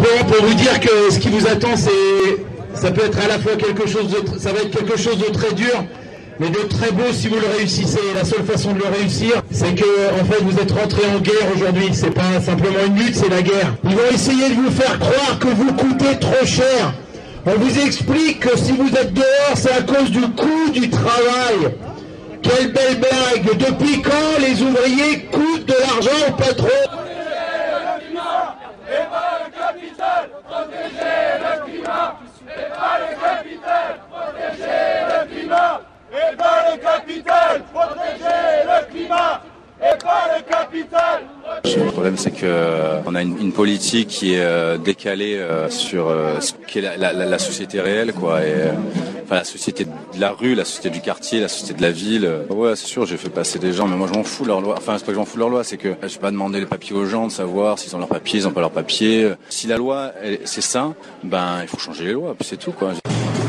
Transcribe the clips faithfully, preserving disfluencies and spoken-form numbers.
simplement pour vous dire que ce qui vous attend, c'est, ça peut être à la fois quelque chose de, ça va être quelque chose de très dur, mais de très beau si vous le réussissez. La seule façon de le réussir, c'est que, en fait, vous êtes rentré en guerre aujourd'hui. C'est pas simplement une lutte, c'est la guerre. Ils vont essayer de vous faire croire que vous coûtez trop cher. On vous explique que si vous êtes dehors, c'est à cause du coût du travail. Quelle belle blague! Depuis quand les ouvriers coûtent de l'argent au patron? Et pas le capital, protéger le climat, et pas le capital. Le problème, c'est qu'on a une, une politique qui est euh, décalée euh, sur euh, ce qu'est la, la, la société réelle, quoi. Et, euh, enfin, la société de la rue, la société du quartier, la société de la ville. Euh, ouais, c'est sûr, j'ai fait passer des gens, mais moi, je m'en fous de leur loi. Enfin, c'est pas que je m'en fous de leur loi, c'est que je vais pas demander les papiers aux gens, de savoir s'ils ont leurs papiers, ils ont pas leurs papiers. Si la loi, elle, c'est ça, ben, il faut changer les lois, puis c'est tout, quoi.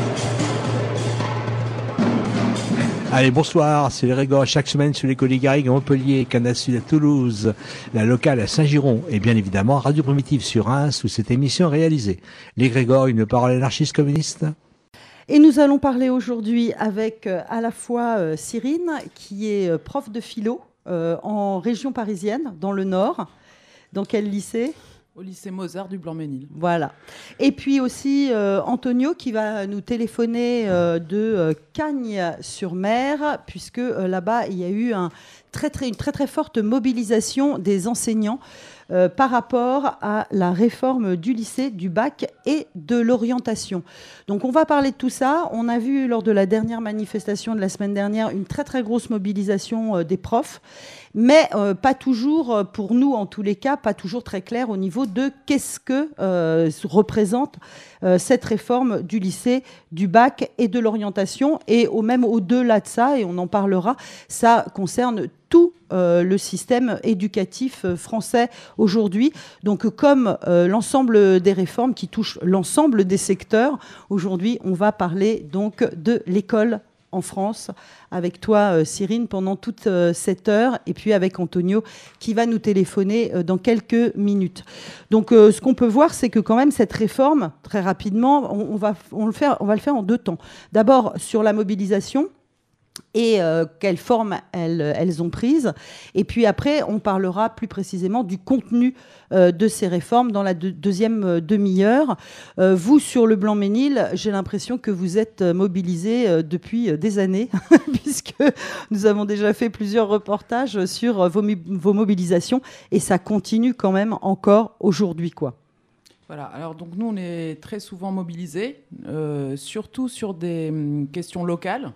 Allez, bonsoir, c'est les Grégor chaque semaine sur les Colis Garrigues à Montpellier, Canal Sud à Toulouse, la locale à Saint-Giron et bien évidemment Radio Primitive sur Reims où cette émission est réalisée. Les Grégor, une parole anarchiste communiste. Et nous allons parler aujourd'hui avec euh, à la fois euh, Cyrine, qui est euh, prof de philo euh, en région parisienne, dans le Nord. Dans quel lycée ? Au lycée Mozart du Blanc-Ménil. Voilà. Et puis aussi euh, Antonio qui va nous téléphoner euh, de euh, Cagnes-sur-Mer, puisque euh, là-bas, il y a eu un très, très, une très très forte mobilisation des enseignants euh, par rapport à la réforme du lycée, du bac et de l'orientation. Donc on va parler de tout ça. On a vu lors de la dernière manifestation de la semaine dernière une très très grosse mobilisation euh, des profs. Mais euh, pas toujours, euh, pour nous en tous les cas, pas toujours très clair au niveau de qu'est-ce que euh, représente euh, cette réforme du lycée, du bac et de l'orientation. Et au, même au-delà de ça, et on en parlera, ça concerne tout euh, le système éducatif euh, français aujourd'hui. Donc comme euh, l'ensemble des réformes qui touchent l'ensemble des secteurs, aujourd'hui on va parler donc de l'école en France, avec toi euh, Cyrine pendant toute euh, cette heure et puis avec Antonio qui va nous téléphoner euh, dans quelques minutes. Donc euh, ce qu'on peut voir, c'est que quand même cette réforme, très rapidement, on, on, va, on, le faire, on va le faire en deux temps. D'abord sur la mobilisation et euh, quelles formes elles, elles ont prises. Et puis après, on parlera plus précisément du contenu euh, de ces réformes dans la de- deuxième euh, demi-heure. Euh, vous, sur le Blanc-Ménil, j'ai l'impression que vous êtes mobilisés euh, depuis euh, des années, puisque nous avons déjà fait plusieurs reportages sur euh, vos, mi- vos mobilisations, et ça continue quand même encore aujourd'hui, quoi. Voilà, alors donc nous on est très souvent mobilisés, euh, surtout sur des hum, questions locales,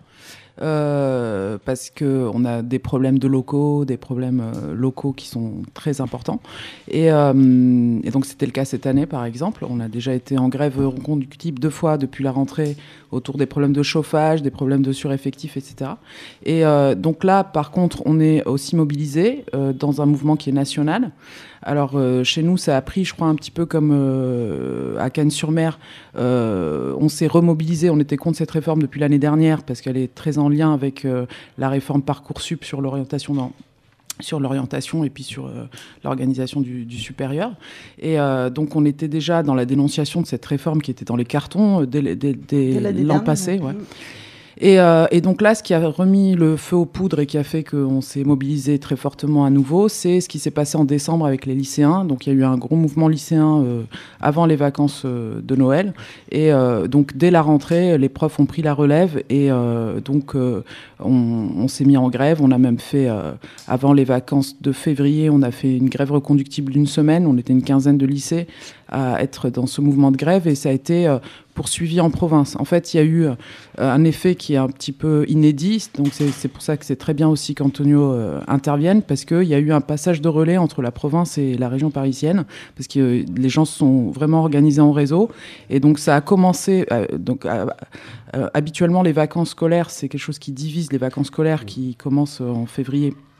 euh, parce qu'on a des problèmes de locaux, des problèmes euh, locaux qui sont très importants. Et, euh, et donc c'était le cas cette année par exemple, on a déjà été en grève reconductible deux fois depuis la rentrée autour des problèmes de chauffage, des problèmes de sureffectifs, et cetera. Et euh, donc là par contre on est aussi mobilisés euh, dans un mouvement qui est national. Alors euh, chez nous, ça a pris, je crois, un petit peu comme euh, à Cagnes-sur-Mer. Euh, on s'est remobilisé, on était contre cette réforme depuis l'année dernière parce qu'elle est très en lien avec euh, la réforme Parcoursup sur l'orientation dans sur l'orientation et puis sur euh, l'organisation du, du supérieur. Et euh, donc, on était déjà dans la dénonciation de cette réforme qui était dans les cartons euh, dès, dès, dès l'an passé. Ouais. Et, euh, et donc là, ce qui a remis le feu aux poudres et qui a fait qu'on s'est mobilisé très fortement à nouveau, c'est ce qui s'est passé en décembre avec les lycéens. Donc il y a eu un gros mouvement lycéen euh, avant les vacances euh, de Noël. Et euh, donc dès la rentrée, les profs ont pris la relève et euh, donc euh, on, on s'est mis en grève. On a même fait, euh, avant les vacances de février, on a fait une grève reconductible d'une semaine. On était une quinzaine de lycées à être dans ce mouvement de grève et ça a été euh, poursuivi en province. En fait, il y a eu euh, un effet qui est un petit peu inédit, donc c'est, c'est pour ça que c'est très bien aussi qu'Antonio euh, intervienne, parce qu'il y a eu un passage de relais entre la province et la région parisienne, parce que euh, les gens se sont vraiment organisés en réseau, et donc ça a commencé... Euh, donc, euh, euh, habituellement, les vacances scolaires, c'est quelque chose qui divise les vacances scolaires qui commencent en février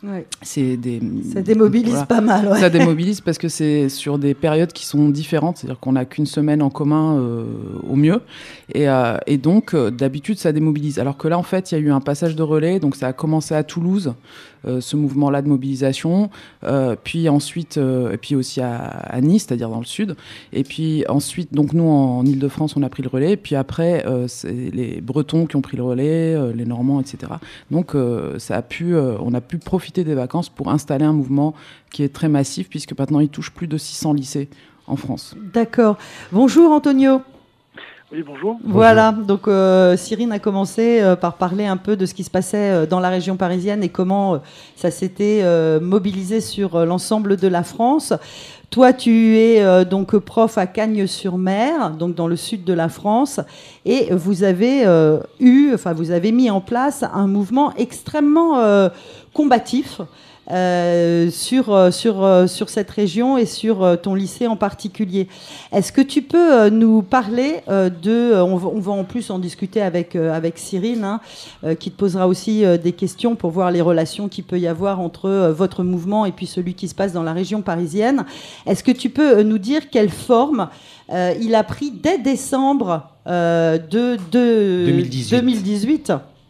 Ouais. C'est des, ça démobilise voilà. pas mal. Ouais. Ça démobilise parce que c'est sur des périodes qui sont différentes, c'est-à-dire qu'on n'a qu'une semaine en commun euh, au mieux. Et, euh, et donc, euh, d'habitude, ça démobilise. Alors que là, en fait, il y a eu un passage de relais. Donc, ça a commencé à Toulouse, euh, ce mouvement-là de mobilisation. Euh, puis ensuite, euh, et puis aussi à, à Nice, c'est-à-dire dans le sud. Et puis ensuite, donc nous, en Ile-de-France, on a pris le relais. Et puis après, euh, c'est les Bretons qui ont pris le relais, euh, les Normands, et cetera. Donc, euh, ça a pu, euh, on a pu profiter des vacances pour installer un mouvement qui est très massif, puisque maintenant, il touche plus de six cents lycées en France. D'accord. Bonjour, Antonio. Oui, bonjour. Voilà, donc euh, Cyrine a commencé euh, par parler un peu de ce qui se passait euh, dans la région parisienne et comment euh, ça s'était euh, mobilisé sur euh, l'ensemble de la France. Toi, tu es euh, donc prof à Cagnes-sur-Mer, donc dans le sud de la France, et vous avez euh, eu, enfin vous avez mis en place un mouvement extrêmement euh, combatif. Euh, sur, euh, sur, euh, sur cette région et sur euh, ton lycée en particulier. Est-ce que tu peux euh, nous parler euh, de... Euh, on, va, on va en plus en discuter avec, euh, avec Cyrine, hein, euh, qui te posera aussi euh, des questions pour voir les relations qu'il peut y avoir entre euh, votre mouvement et puis celui qui se passe dans la région parisienne. Est-ce que tu peux euh, nous dire quelle forme euh, il a pris dès décembre euh, de, de deux mille dix-huit. deux mille dix-huit?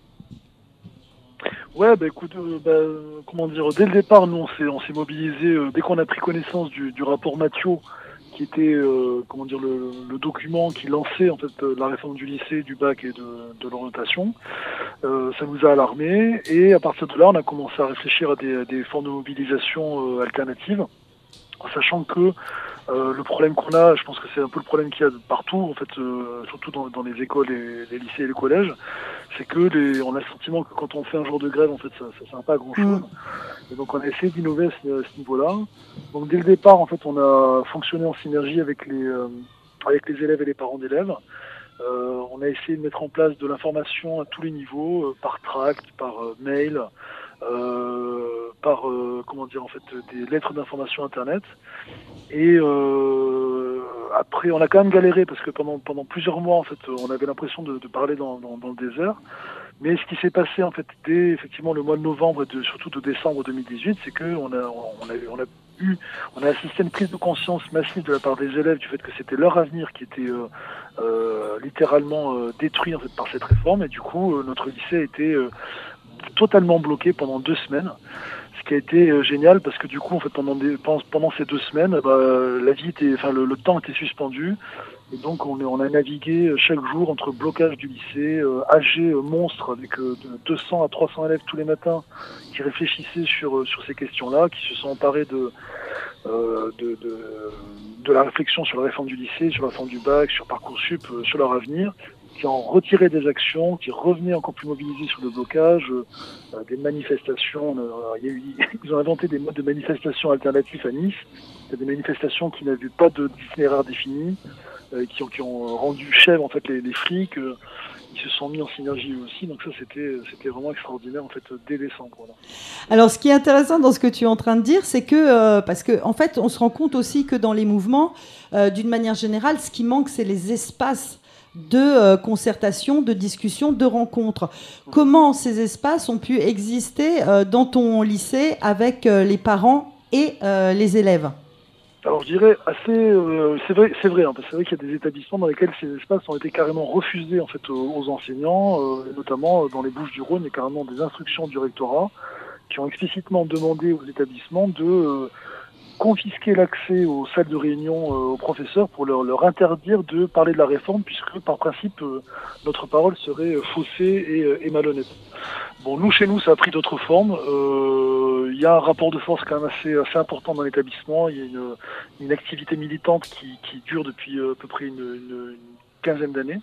Ouais, bah écoute, euh, bah, comment dire, dès le départ, nous on s'est on s'est mobilisé euh, dès qu'on a pris connaissance du, du rapport Mathiot, qui était euh, comment dire le, le document qui lançait en fait euh, la réforme du lycée, du bac et de, de l'orientation. Euh, ça nous a alarmés et à partir de là, on a commencé à réfléchir à des, des formes de mobilisation euh, alternatives, en sachant que Euh, le problème qu'on a, je pense que c'est un peu le problème qu'il y a partout, en fait, euh, surtout dans, dans les écoles, et les lycées et les collèges, c'est que les, on a le sentiment que quand on fait un jour de grève, en fait, ça ne sert pas à grand-chose. Mmh. Et donc on a essayé d'innover à ce, à ce niveau-là. Donc dès le départ, en fait, on a fonctionné en synergie avec les, euh, avec les élèves et les parents d'élèves. Euh, on a essayé de mettre en place de l'information à tous les niveaux, euh, par tract, par euh, mail, euh, par euh, comment dire en fait des lettres d'information internet. Et euh, après, on a quand même galéré parce que pendant pendant plusieurs mois, en fait, on avait l'impression de, de parler dans, dans, dans le désert. Mais ce qui s'est passé en fait dès effectivement le mois de novembre et de, surtout de décembre deux mille dix-huit, c'est que on a on a on a eu on a assisté à une prise de conscience massive de la part des élèves du fait que c'était leur avenir qui était euh, euh, littéralement euh, détruit en fait par cette réforme, et du coup euh, notre lycée a été euh, totalement bloqué pendant deux semaines. Ce qui a été euh, génial parce que du coup en fait pendant des, pendant, pendant ces deux semaines, bah, la vie était, enfin le, le temps était suspendu. Et donc on, est, on a navigué chaque jour entre blocage du lycée, euh, A G euh, monstre avec euh, de deux cents à trois cents élèves tous les matins qui réfléchissaient sur, euh, sur ces questions-là, qui se sont emparés de, euh, de, de, de la réflexion sur la réforme du lycée, sur la réforme du bac, sur Parcoursup, euh, sur leur avenir, qui ont retiré des actions, qui revenaient encore plus mobilisés sur le blocage, euh, des manifestations. Euh, il y a eu, ils ont inventé des modes de manifestation alternatifs à Nice, des manifestations qui n'avaient pas d'itinéraire défini, euh, qui, ont, qui ont rendu chèvres en fait les, les flics. Euh, ils se sont mis en synergie aussi, donc ça c'était c'était vraiment extraordinaire en fait dès décembre. Voilà. Alors ce qui est intéressant dans ce que tu es en train de dire, c'est que euh, parce que en fait on se rend compte aussi que dans les mouvements, euh, d'une manière générale, ce qui manque c'est les espaces de euh, concertation, de discussion, de rencontre. Comment ces espaces ont pu exister euh, dans ton lycée avec euh, les parents et euh, les élèves? Alors je dirais assez, euh, c'est vrai, c'est vrai, hein, parce que c'est vrai qu'il y a des établissements dans lesquels ces espaces ont été carrément refusés en fait aux, aux enseignants, euh, et notamment dans les Bouches-du-Rhône, il y a carrément des instructions du rectorat qui ont explicitement demandé aux établissements de euh, confisquer l'accès aux salles de réunion euh, aux professeurs pour leur, leur interdire de parler de la réforme, puisque par principe euh, notre parole serait faussée et, euh, et malhonnête. Bon, nous chez nous ça a pris d'autres formes. Euh, il y a un rapport de force quand même assez, assez important dans l'établissement. Il y a une, une activité militante qui, qui dure depuis euh, à peu près une, une, une quinzaine d'années.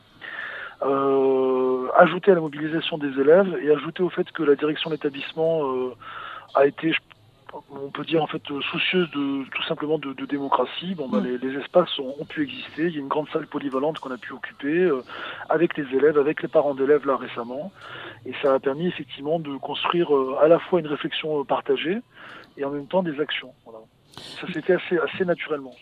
Euh, ajouté à la mobilisation des élèves et ajouté au fait que la direction de l'établissement euh, a été, on peut dire en fait soucieuse de tout simplement de, de démocratie. Bon, bah, les, les espaces ont, ont pu exister. Il y a une grande salle polyvalente qu'on a pu occuper euh, avec les élèves, avec les parents d'élèves là récemment, et ça a permis effectivement de construire euh, à la fois une réflexion euh, partagée et en même temps des actions. Voilà. Ça s'est fait assez, assez naturellement, je dirais.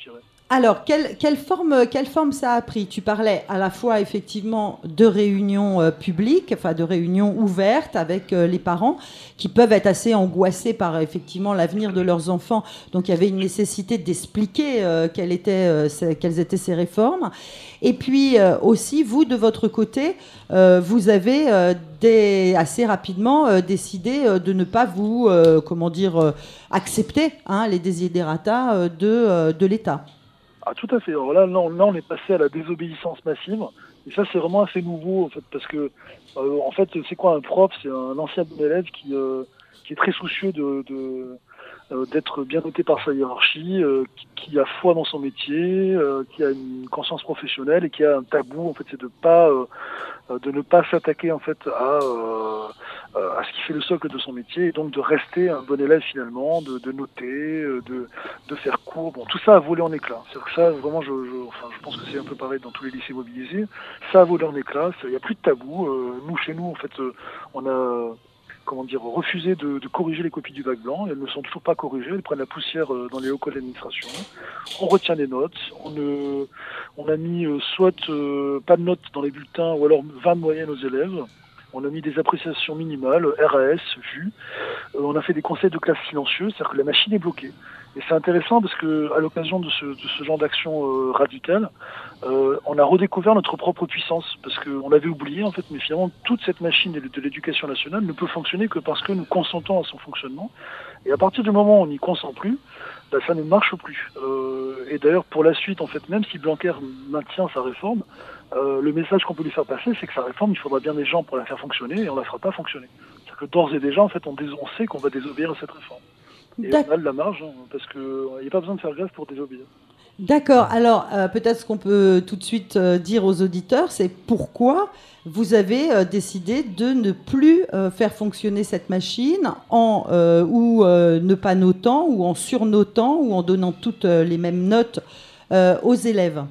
Alors, quelle, quelle, forme, quelle forme ça a pris? Tu parlais à la fois effectivement de réunions euh, publiques, enfin de réunions ouvertes avec euh, les parents qui peuvent être assez angoissés par effectivement l'avenir de leurs enfants. Donc il y avait une nécessité d'expliquer euh, quelles, étaient, euh, ces, quelles étaient ces réformes. Et puis euh, aussi, vous, de votre côté, euh, vous avez euh, des, assez rapidement euh, décidé euh, de ne pas vous, euh, comment dire, euh, accepter hein, les desiderata euh, de, euh, de l'État. Ah, tout à fait. Alors là, là, là, on est passé à la désobéissance massive. Et ça, c'est vraiment assez nouveau, en fait, parce que, euh, en fait, c'est quoi un prof? C'est un ancien bon élève qui, euh, qui est très soucieux de, de, euh, d'être bien noté par sa hiérarchie, euh, qui, qui a foi dans son métier, euh, qui a une conscience professionnelle et qui a un tabou, en fait, c'est de pas, euh, de ne pas s'attaquer, en fait, à, euh, à ce qui fait le socle de son métier, et donc de rester un bon élève finalement, de, de noter, de, de faire cours. Bon, tout ça a volé en éclats. C'est que ça, vraiment, je, je, enfin, je pense que c'est un peu pareil dans tous les lycées mobilisés. Ça a volé en éclats. Il n'y a plus de tabou. Euh, nous, chez nous, en fait, euh, on a, comment dire, refusé de, de corriger les copies du bac blanc. Elles ne sont toujours pas corrigées. Elles prennent la poussière euh, dans les hauts codes d'administration. On retient des notes. On, euh, on a mis euh, soit euh, pas de notes dans les bulletins, ou alors vingt de moyenne aux élèves. On a mis des appréciations minimales, R A S, vues. Euh, on a fait des conseils de classe silencieux, c'est-à-dire que la machine est bloquée. Et c'est intéressant parce que, à l'occasion de ce, de ce genre d'action euh, radicale, euh, on a redécouvert notre propre puissance. Parce qu'on l'avait oublié, en fait, mais finalement, toute cette machine de, de l'éducation nationale ne peut fonctionner que parce que nous consentons à son fonctionnement. Et à partir du moment où on n'y consent plus, bah, ça ne marche plus. Euh, et d'ailleurs, pour la suite, en fait, même si Blanquer maintient sa réforme, Euh, le message qu'on peut lui faire passer, c'est que sa réforme, il faudra bien des gens pour la faire fonctionner, et on la fera pas fonctionner. C'est-à-dire que d'ores et déjà, en fait, on, dés- on sait qu'on va désobéir à cette réforme. Et on a de la marge, hein, parce qu'il n'y a pas besoin de faire grève pour désobéir. D'accord. Alors, euh, peut-être ce qu'on peut tout de suite euh, dire aux auditeurs, c'est pourquoi vous avez euh, décidé de ne plus euh, faire fonctionner cette machine en euh, ou euh, ne pas notant, ou en surnotant, ou en donnant toutes euh, les mêmes notes euh, aux élèves.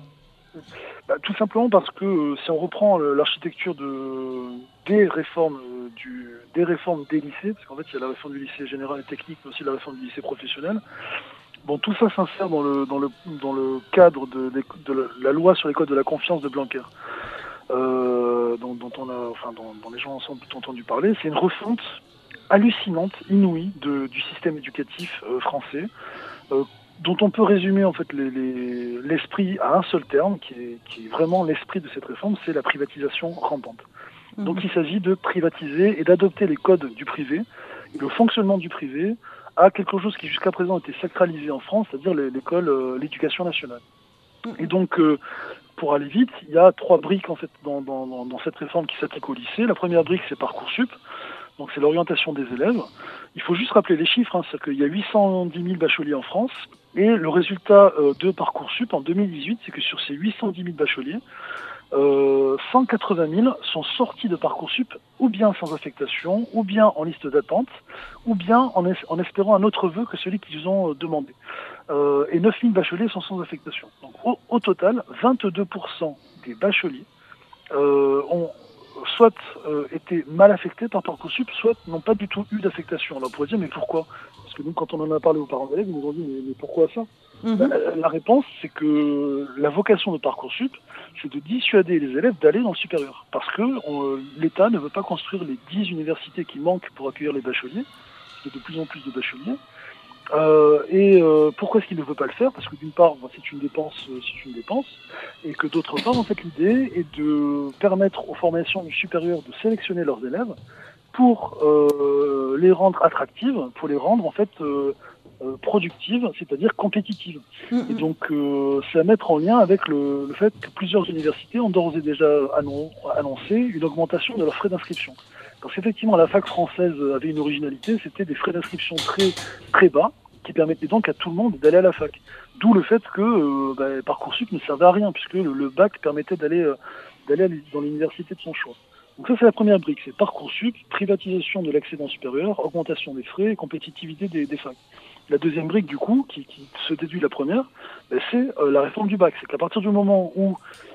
Bah, tout simplement parce que euh, si on reprend euh, l'architecture de, des réformes euh, du, des réformes des lycées, parce qu'en fait il y a la réforme du lycée général et technique, mais aussi la réforme du lycée professionnel. Bon, tout ça s'insère dans le dans le dans le cadre de, de, de la, la loi sur les codes de la confiance de Blanquer, euh, dont, dont on a, enfin, dont, dont les gens ont sans doute entendu parler. C'est une refonte hallucinante, inouïe de, du système éducatif euh, français. Euh, dont on peut résumer en fait les, les, l'esprit à un seul terme, qui est, qui est vraiment l'esprit de cette réforme, c'est la privatisation rampante. Mmh. Donc il s'agit de privatiser et d'adopter les codes du privé, et le fonctionnement du privé à quelque chose qui jusqu'à présent était sacralisé en France, c'est-à-dire l'école, euh, l'éducation nationale. Mmh. Et donc, euh, pour aller vite, il y a trois briques en fait dans, dans, dans cette réforme qui s'applique au lycée. La première brique, c'est Parcoursup. Donc c'est l'orientation des élèves. Il faut juste rappeler les chiffres, hein, c'est qu'il y a huit cent dix mille bacheliers en France, et le résultat euh, de Parcoursup en deux mille dix-huit, c'est que sur ces huit cent dix mille bacheliers, euh, cent quatre-vingt mille sont sortis de Parcoursup, ou bien sans affectation, ou bien en liste d'attente, ou bien en, es- en espérant un autre vœu que celui qu'ils ont euh, demandé. Euh, et neuf mille bacheliers sont sans affectation. Donc au, au total, vingt-deux pour cent des bacheliers euh, ont soit euh, été mal affectés par Parcoursup, soit n'ont pas du tout eu d'affectation. Alors on pourrait dire, mais pourquoi? Parce que nous, quand on en a parlé aux parents d'élèves, ils nous ont dit, mais, mais pourquoi ça? Mm-hmm. Ben, la, la réponse, c'est que la vocation de Parcoursup, c'est de dissuader les élèves d'aller dans le supérieur. Parce que on, l'État ne veut pas construire les dix universités qui manquent pour accueillir les bacheliers. Il y a de plus en plus de bacheliers. Euh, et euh, pourquoi est-ce qu'il ne veut pas le faire? Parce que d'une part, ben, c'est une dépense, euh, c'est une dépense, et que d'autre part, en fait, l'idée est de permettre aux formations du supérieur de sélectionner leurs élèves pour euh, les rendre attractives, pour les rendre en fait euh, euh, productives, c'est-à-dire compétitives. Mmh. Et donc, euh, c'est à mettre en lien avec le, le fait que plusieurs universités ont d'ores et déjà annon- annoncé une augmentation de leurs frais d'inscription. Parce qu'effectivement, la fac française avait une originalité, c'était des frais d'inscription très très bas, qui permettaient donc à tout le monde d'aller à la fac. D'où le fait que euh, bah, Parcoursup ne servait à rien, puisque le, le bac permettait d'aller euh, d'aller dans l'université de son choix. Donc ça, c'est la première brique, c'est Parcoursup, privatisation de l'accès dans le supérieur, augmentation des frais et compétitivité des, des facs. La deuxième brique, du coup, qui, qui se déduit de la première, bah, c'est euh, la réforme du bac. C'est qu'à partir du moment où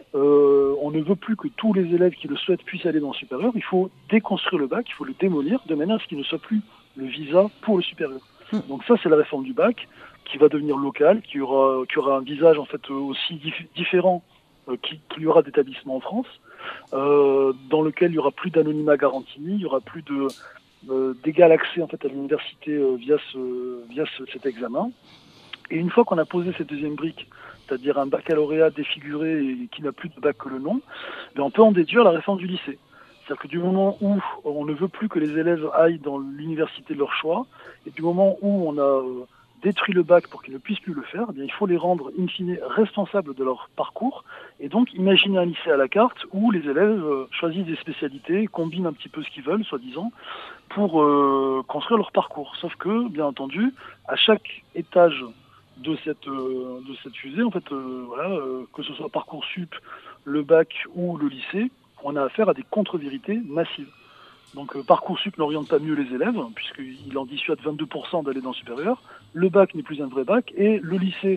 Euh, on ne veut plus que tous les élèves qui le souhaitent puissent aller dans le supérieur, il faut déconstruire le bac, il faut le démolir de manière à ce qu'il ne soit plus le visa pour le supérieur. Mmh. Donc ça, c'est la réforme du bac. qui va devenir local, qui aura, qui aura un visage en fait aussi dif- différent euh, qu'il y aura d'établissements en France, euh, dans lequel il y aura plus d'anonymat garanti, il y aura plus de euh, d'égal accès en fait à l'université euh, via ce via ce, cet examen. Et une fois qu'on a posé cette deuxième brique, c'est-à-dire un baccalauréat défiguré et qui n'a plus de bac que le nom, ben on peut en déduire la réforme du lycée. C'est-à-dire que du moment où on ne veut plus que les élèves aillent dans l'université de leur choix, et du moment où on a euh, détruit le bac pour qu'ils ne puissent plus le faire, eh bien, il faut les rendre in fine responsables de leur parcours. Et donc imaginer un lycée à la carte où les élèves euh, choisissent des spécialités, combinent un petit peu ce qu'ils veulent, soi-disant, pour euh, construire leur parcours. Sauf que, bien entendu, à chaque étage de cette euh, de cette fusée, en fait, euh, voilà, euh, que ce soit Parcoursup, le bac ou le lycée, on a affaire à des contre-vérités massives. Donc euh, Parcoursup n'oriente pas mieux les élèves, puisqu'il en dissuade vingt-deux pour cent d'aller dans le supérieur. Le bac n'est plus un vrai bac, et le lycée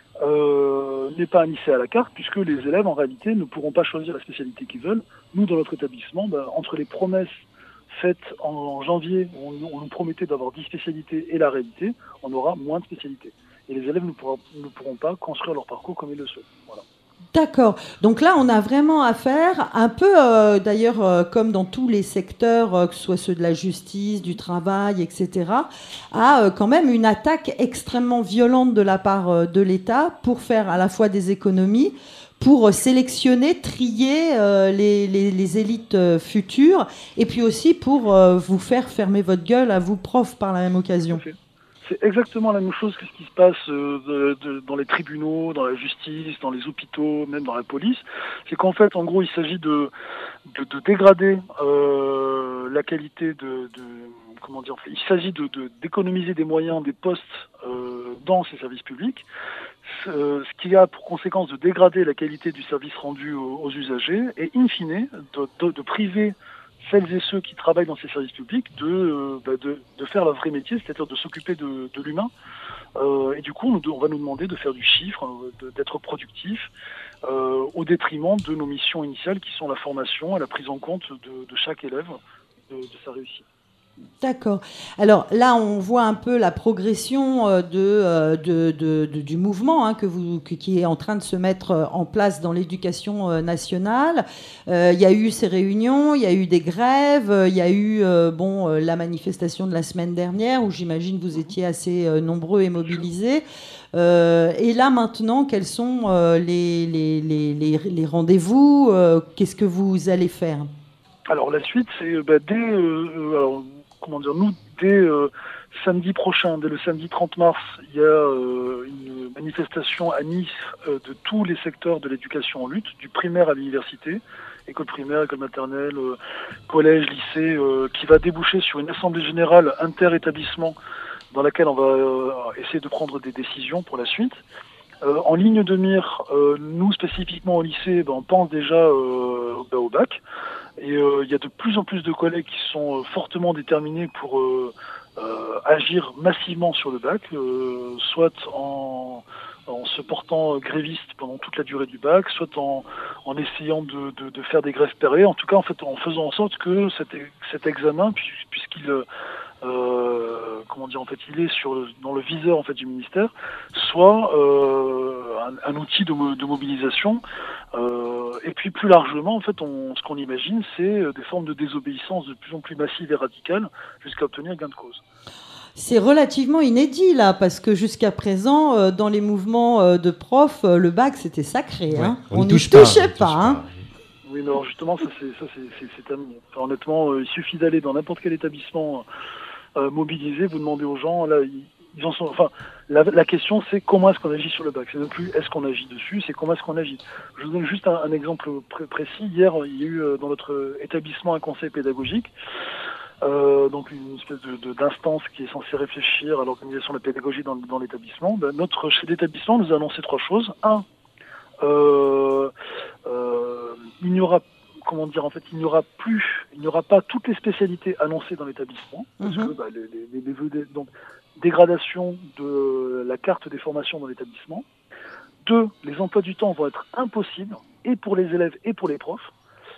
euh, n'est pas un lycée à la carte, puisque les élèves, en réalité, ne pourront pas choisir la spécialité qu'ils veulent. Nous, dans notre établissement, bah, entre les promesses faites en janvier, où on, on nous promettait d'avoir dix spécialités, et la réalité, on aura moins de spécialités. Et les élèves ne pourront, ne pourront pas construire leur parcours comme ils le souhaitent. Voilà. D'accord. Donc là, on a vraiment affaire, un peu euh, d'ailleurs euh, comme dans tous les secteurs, euh, que ce soit ceux de la justice, du travail, et cetera, à euh, quand même une attaque extrêmement violente de la part euh, de l'État pour faire à la fois des économies, pour euh, sélectionner, trier euh, les, les, les élites euh, futures, et puis aussi pour euh, vous faire fermer votre gueule à vous, profs, par la même occasion. Okay. C'est exactement la même chose que ce qui se passe euh, de, de, dans les tribunaux, dans la justice, dans les hôpitaux, même dans la police. C'est qu'en fait, en gros, il s'agit de, de, de dégrader euh, la qualité de, de comment dire. Il s'agit de, de d'économiser des moyens, des postes euh, dans ces services publics, euh, ce qui a pour conséquence de dégrader la qualité du service rendu aux, aux usagers et, in fine, de, de, de priver celles et ceux qui travaillent dans ces services publics de, euh, bah de, de faire leur vrai métier, c'est-à-dire de s'occuper de, de l'humain. Euh, et du coup, on, on va nous demander de faire du chiffre, de, d'être productif, euh, au détriment de nos missions initiales qui sont la formation et la prise en compte de, de chaque élève, de, de sa réussite. D'accord. Alors là, on voit un peu la progression de, de, de, de, du mouvement hein, que vous, que, qui est en train de se mettre en place dans l'éducation nationale. Euh, il y a eu ces réunions, il y a eu des grèves, il y a eu euh, bon, la manifestation de la semaine dernière où j'imagine vous étiez assez euh, nombreux et mobilisés. Euh, et là maintenant, quels sont euh, les, les, les, les, les rendez-vous euh, Qu'est-ce que vous allez faire? Alors la suite, c'est bah, dès... Euh, alors, comment dire, nous, dès euh, samedi prochain, dès le samedi trente mars, il y a euh, une manifestation à Nice euh, de tous les secteurs de l'éducation en lutte, du primaire à l'université, école primaire, école maternelle, euh, collège, lycée, euh, qui va déboucher sur une assemblée générale inter-établissement dans laquelle on va euh, essayer de prendre des décisions pour la suite. Euh, en ligne de mire, euh, nous spécifiquement au lycée, ben, on pense déjà euh, ben, au bac. Et il euh, y a de plus en plus de collègues qui sont euh, fortement déterminés pour euh, euh, agir massivement sur le bac, euh, soit en, en se portant gréviste pendant toute la durée du bac, soit en, en essayant de, de, de faire des grèves pérées, en tout cas en fait en faisant en sorte que cet, cet examen, puisqu'il euh, comment dire en fait il est sur dans le viseur en fait du ministère, soit euh, un, un outil de, de mobilisation. Euh, et puis plus largement, en fait, on, ce qu'on imagine, c'est des formes de désobéissance de plus en plus massives et radicales jusqu'à obtenir gain de cause. C'est relativement inédit là, parce que jusqu'à présent, euh, dans les mouvements euh, de profs, euh, le bac c'était sacré. Ouais, hein. On n'y touche touchait pas. pas hein. Oui, mais alors justement, ça c'est ça c'est, c'est, c'est terminé. Enfin, honnêtement, euh, il suffit d'aller dans n'importe quel établissement euh, mobilisé, vous demandez aux gens, là, ils, ils en sont. Enfin, la, la question c'est comment est-ce qu'on agit sur le bac. C'est même plus est-ce qu'on agit dessus, c'est comment est-ce qu'on agit. Je vous donne juste un, un exemple pré- précis. Hier, il y a eu euh, dans notre établissement un conseil pédagogique. Euh, donc une espèce de, de, d'instance qui est censée réfléchir à l'organisation de la pédagogie dans, dans l'établissement. Ben, notre chef d'établissement nous a annoncé trois choses. Un, euh, euh, il n'y aura, comment dire, en fait, il n'y aura plus, il n'y aura pas toutes les spécialités annoncées dans l'établissement, parce mm-hmm. que bah, les, les, les, les, donc dégradation de la carte des formations dans l'établissement. Deux, les emplois du temps vont être impossibles, et pour les élèves et pour les profs.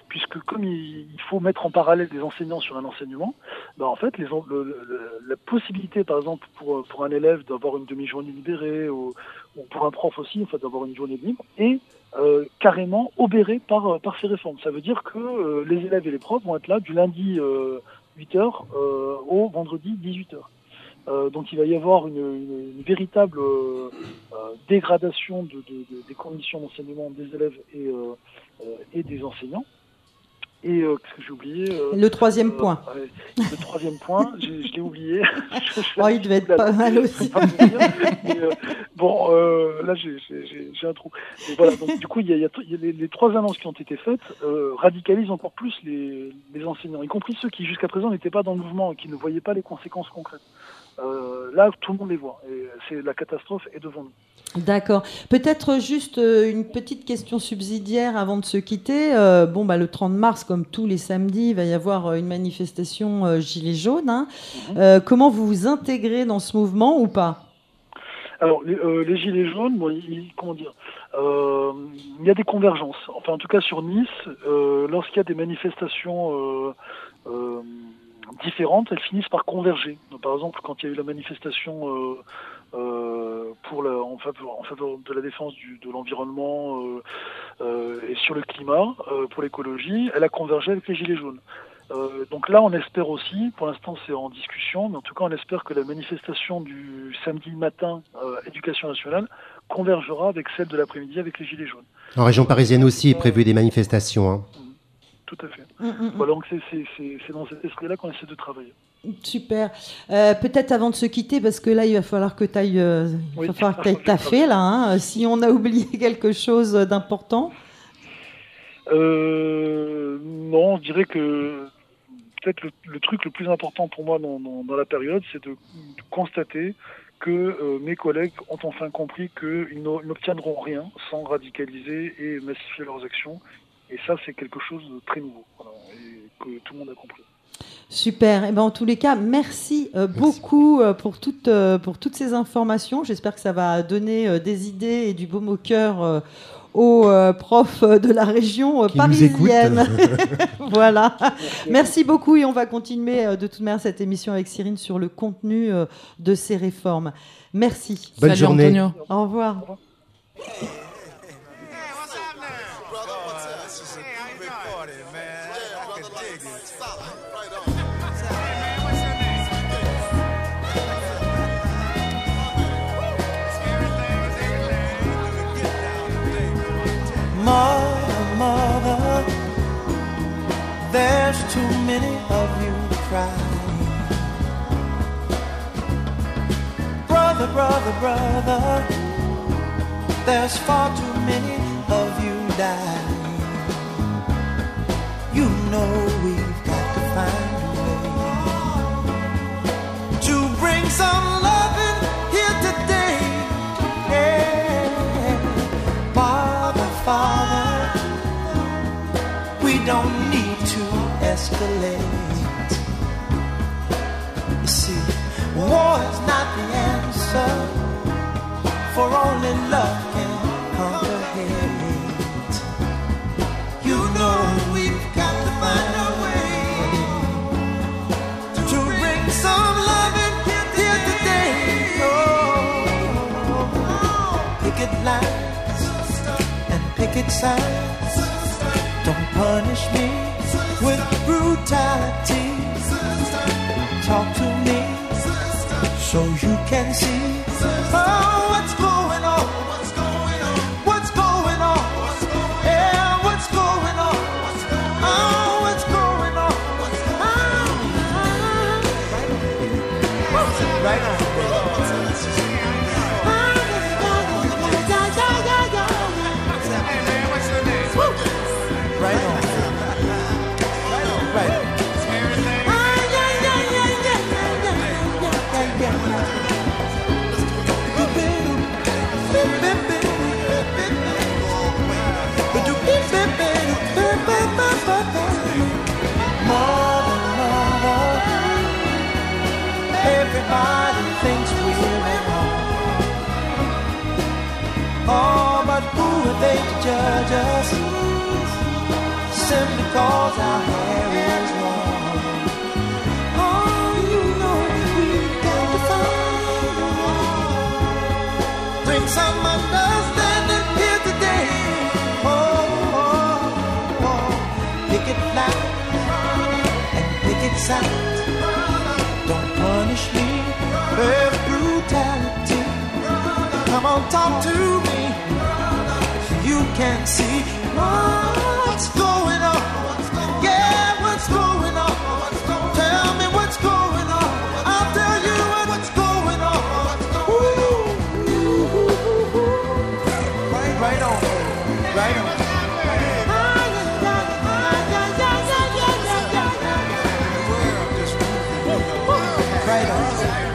puisque comme il, il faut mettre en parallèle des enseignants sur un enseignement, ben en fait, les, le, le, la possibilité, par exemple, pour, pour un élève d'avoir une demi-journée libérée, ou, ou pour un prof aussi, en fait, d'avoir une journée libre, est euh, carrément obérée par, par ces réformes. Ça veut dire que euh, les élèves et les profs vont être là du lundi euh, huit heures euh, au vendredi dix-huit heures. Euh, donc il va y avoir une, une, une véritable euh, euh, dégradation de, de, de, des conditions d'enseignement des élèves et, euh, euh, et des enseignants. Et euh, qu'est-ce que j'ai oublié euh, Le troisième euh, point. Euh, le troisième point, je, je l'ai oublié. Oh, il devait être pas mal aussi. Mais, euh, bon, euh, là j'ai, j'ai, j'ai un trou. Et voilà, donc du coup, il y a, il y a, il y a les, les trois annonces qui ont été faites euh, radicalisent encore plus les, les enseignants, y compris ceux qui jusqu'à présent n'étaient pas dans le mouvement et qui ne voyaient pas les conséquences concrètes. Euh, là, tout le monde les voit. Et c'est, la catastrophe est devant nous. D'accord. Peut-être juste euh, une petite question subsidiaire avant de se quitter. Euh, bon, bah, le trente mars, comme tous les samedis, il va y avoir euh, une manifestation euh, Gilets jaunes. Hein. Mm-hmm. Euh, comment vous vous intégrez dans ce mouvement ou pas ? Alors, les, euh, les Gilets jaunes, bon, ils, comment dire euh, il y a des convergences. Enfin, en tout cas, sur Nice, euh, lorsqu'il y a des manifestations euh, euh, différentes, elles finissent par converger. Donc, par exemple, quand il y a eu la manifestation euh, euh, pour la, en, faveur, en faveur de la défense du, de l'environnement euh, euh, et sur le climat, euh, pour l'écologie, elle a convergé avec les Gilets jaunes. Euh, donc là, on espère aussi, pour l'instant c'est en discussion, mais en tout cas on espère que la manifestation du samedi matin, euh, Éducation nationale, convergera avec celle de l'après-midi avec les Gilets jaunes. En région parisienne aussi est prévu des manifestations. Hein. Tout à fait. Mmh, mmh. Voilà, donc c'est, c'est, c'est, c'est dans cet esprit-là qu'on essaie de travailler. Super. Euh, peut-être avant de se quitter, parce que là, il va falloir que tu ailles euh, oui, taffer, là, hein, si on a oublié quelque chose d'important. Euh, non, je dirais que peut-être le, le truc le plus important pour moi dans, dans, dans la période, c'est de, de constater que euh, mes collègues ont enfin compris qu'ils n'obtiendront rien sans radicaliser et massifier leurs actions. Et ça, c'est quelque chose de très nouveau, voilà, et que tout le monde a compris. Super. Et ben, en tous les cas, merci, euh, merci. beaucoup euh, pour, toutes, euh, pour toutes ces informations. J'espère que ça va donner euh, des idées et du baume au cœur euh, aux euh, profs de la région euh, parisienne. Voilà. Merci. Merci beaucoup et on va continuer euh, de toute manière cette émission avec Cyrine sur le contenu euh, de ces réformes. Merci. Bonne Salut journée. Antonio. Au revoir. Au revoir. Mother, mother, there's too many of you crying. Brother, brother, brother, there's far too many of you dying. You know we've got to find a way to bring some loving here today. Yeah. Father, Father, we don't need to escalate. You see, war is not the answer, for only love can conquer hate. You know we've got to find a way to bring some love in here today. Oh, picket lines and picket signs, don't punish me with brutality. Talk to me so you can see oh, what's going on. What's going on? Yeah, what's going on? Oh, what's going on? Oh, right on. Right on. Right on. Right on. simply cause our hair is long. Oh, you know we've got to find a way. Bring some understanding here today. Oh, oh, oh. Pick it loud and pick it sound. Don't punish me with brutality. Come on, talk to me. You can see what's going on. Yeah, what's going on? Tell me what's going on. I'll tell you what's going on. Ooh, right on, right on. Right on.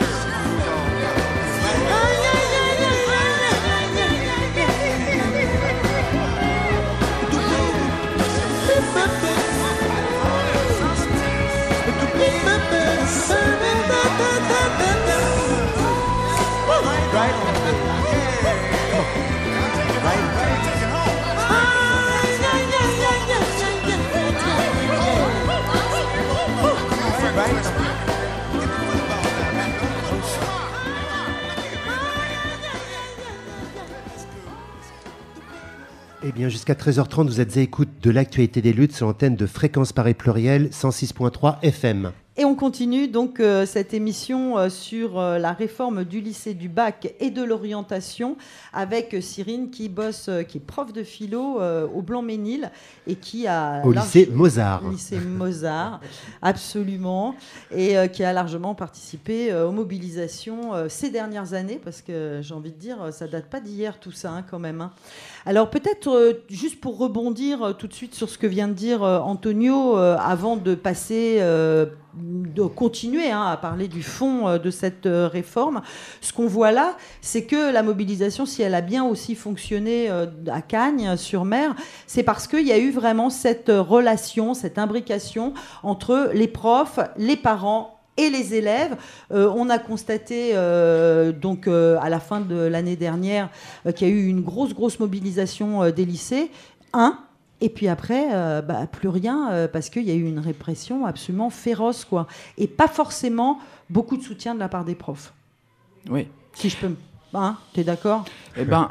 Eh bien, jusqu'à treize heures trente, vous êtes à l'écoute de l'actualité des luttes sur l'antenne de Fréquence Paris Pluriel, cent six virgule trois F M. Et on continue donc euh, cette émission euh, sur euh, la réforme du lycée, du bac et de l'orientation avec euh, Cyrine qui bosse, euh, qui est prof de philo euh, au Blanc-Ménil et qui a... Au large... lycée Mozart. Au lycée Mozart, absolument. Et euh, qui a largement participé euh, aux mobilisations euh, ces dernières années parce que j'ai envie de dire, ça date pas d'hier tout ça hein, quand même. Hein. Alors peut-être, euh, juste pour rebondir euh, tout de suite sur ce que vient de dire euh, Antonio, euh, avant de passer... Euh, de continuer hein, à parler du fond euh, de cette euh, réforme. Ce qu'on voit là, c'est que la mobilisation, si elle a bien aussi fonctionné euh, à Cagnes-sur-Mer, c'est parce qu'il y a eu vraiment cette euh, relation, cette imbrication entre les profs, les parents et les élèves. Euh, on a constaté euh, donc euh, à la fin de l'année dernière euh, qu'il y a eu une grosse, grosse mobilisation euh, des lycées. Un, Et puis après, euh, bah, plus rien, euh, parce qu'il y a eu une répression absolument féroce, quoi. Et pas forcément beaucoup de soutien de la part des profs. Oui. Si je peux... Hein, t'es d'accord ? Eh ben...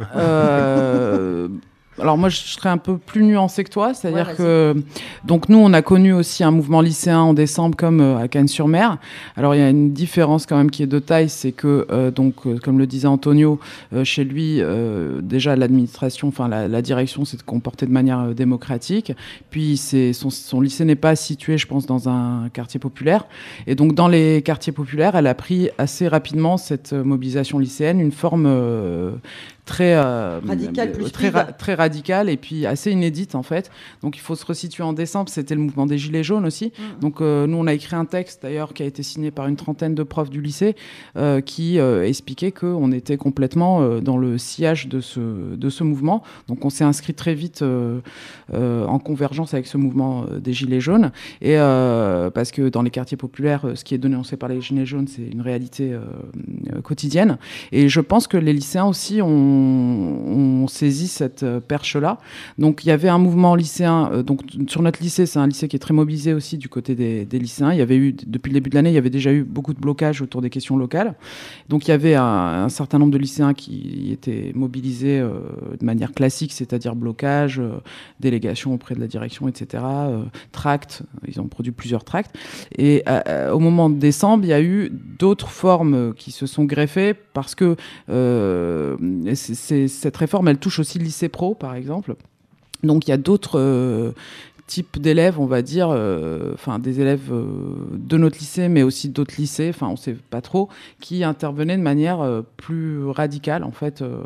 Euh... Alors moi, je serais un peu plus nuancée que toi, c'est-à-dire ouais, que donc nous, on a connu aussi un mouvement lycéen en décembre comme euh, à Cagnes-sur-Mer. Alors il y a une différence quand même qui est de taille, c'est que euh, donc euh, comme le disait Antonio, euh, chez lui euh, déjà l'administration, enfin la, la direction s'est comportée de manière euh, démocratique. Puis c'est son, son lycée n'est pas situé, je pense, dans un quartier populaire, et donc dans les quartiers populaires, elle a pris assez rapidement cette mobilisation lycéenne une forme euh, très euh, radical, plus très, ra- très radicale et puis assez inédite en fait. Donc il faut se resituer en décembre, c'était le mouvement des Gilets jaunes aussi. Mmh. Donc euh, nous on a écrit un texte d'ailleurs qui a été signé par une trentaine de profs du lycée euh, qui euh, expliquait qu'on était complètement euh, dans le sillage de ce, de ce mouvement. Donc on s'est inscrit très vite euh, euh, en convergence avec ce mouvement euh, des Gilets jaunes et euh, parce que dans les quartiers populaires, ce qui est dénoncé par les Gilets jaunes, c'est une réalité euh, quotidienne. Et je pense que les lycéens aussi ont on, on saisit cette euh, perche-là. Donc, il y avait un mouvement lycéen. Euh, donc, sur notre lycée, c'est un lycée qui est très mobilisé aussi du côté des, des lycéens. Il y avait eu, depuis le début de l'année, il y avait déjà eu beaucoup de blocages autour des questions locales. Donc, il y avait un, un certain nombre de lycéens qui étaient mobilisés euh, de manière classique, c'est-à-dire blocage, euh, délégation auprès de la direction, et cetera. Euh, tracts. Ils ont produit plusieurs tracts. Et euh, au moment de décembre, il y a eu d'autres formes qui se sont greffées parce que euh, c'est, c'est, cette réforme, elle touche aussi le lycée pro, par exemple. Donc, il y a d'autres euh, types d'élèves, on va dire, euh, enfin, des élèves euh, de notre lycée, mais aussi d'autres lycées, enfin, on ne sait pas trop, qui intervenaient de manière euh, plus radicale, en fait, euh,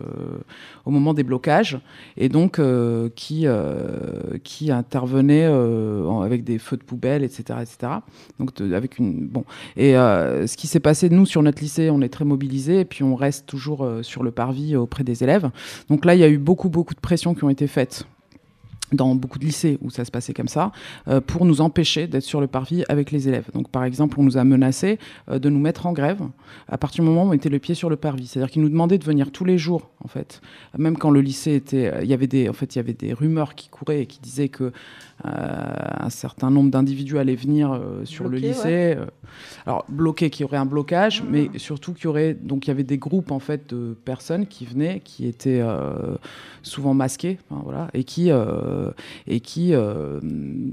au moment des blocages, et donc euh, qui, euh, qui intervenaient euh, avec des feux de poubelle, et cetera, et cetera. Donc, de, avec une... Bon. Et euh, ce qui s'est passé, nous, sur notre lycée, on est très mobilisés, et puis on reste toujours euh, sur le parvis auprès des élèves. Donc là, il y a eu beaucoup, beaucoup de pressions qui ont été faites dans beaucoup de lycées où ça se passait comme ça, euh, pour nous empêcher d'être sur le parvis avec les élèves. Donc, par exemple, on nous a menacé euh, de nous mettre en grève à partir du moment où on mettait le pied sur le parvis. C'est-à-dire qu'ils nous demandaient de venir tous les jours, en fait. Même quand le lycée était... Il y avait des, en fait, il y avait des rumeurs qui couraient et qui disaient que euh, un certain nombre d'individus allaient venir euh, sur Bloqué, le lycée. ouais. Euh, alors, bloqué, qu'il y aurait un blocage, Mmh. mais surtout qu'il y aurait... Donc, il y avait des groupes, en fait, de personnes qui venaient, qui étaient euh, souvent masquées, enfin, voilà, et qui... Euh, et qui euh,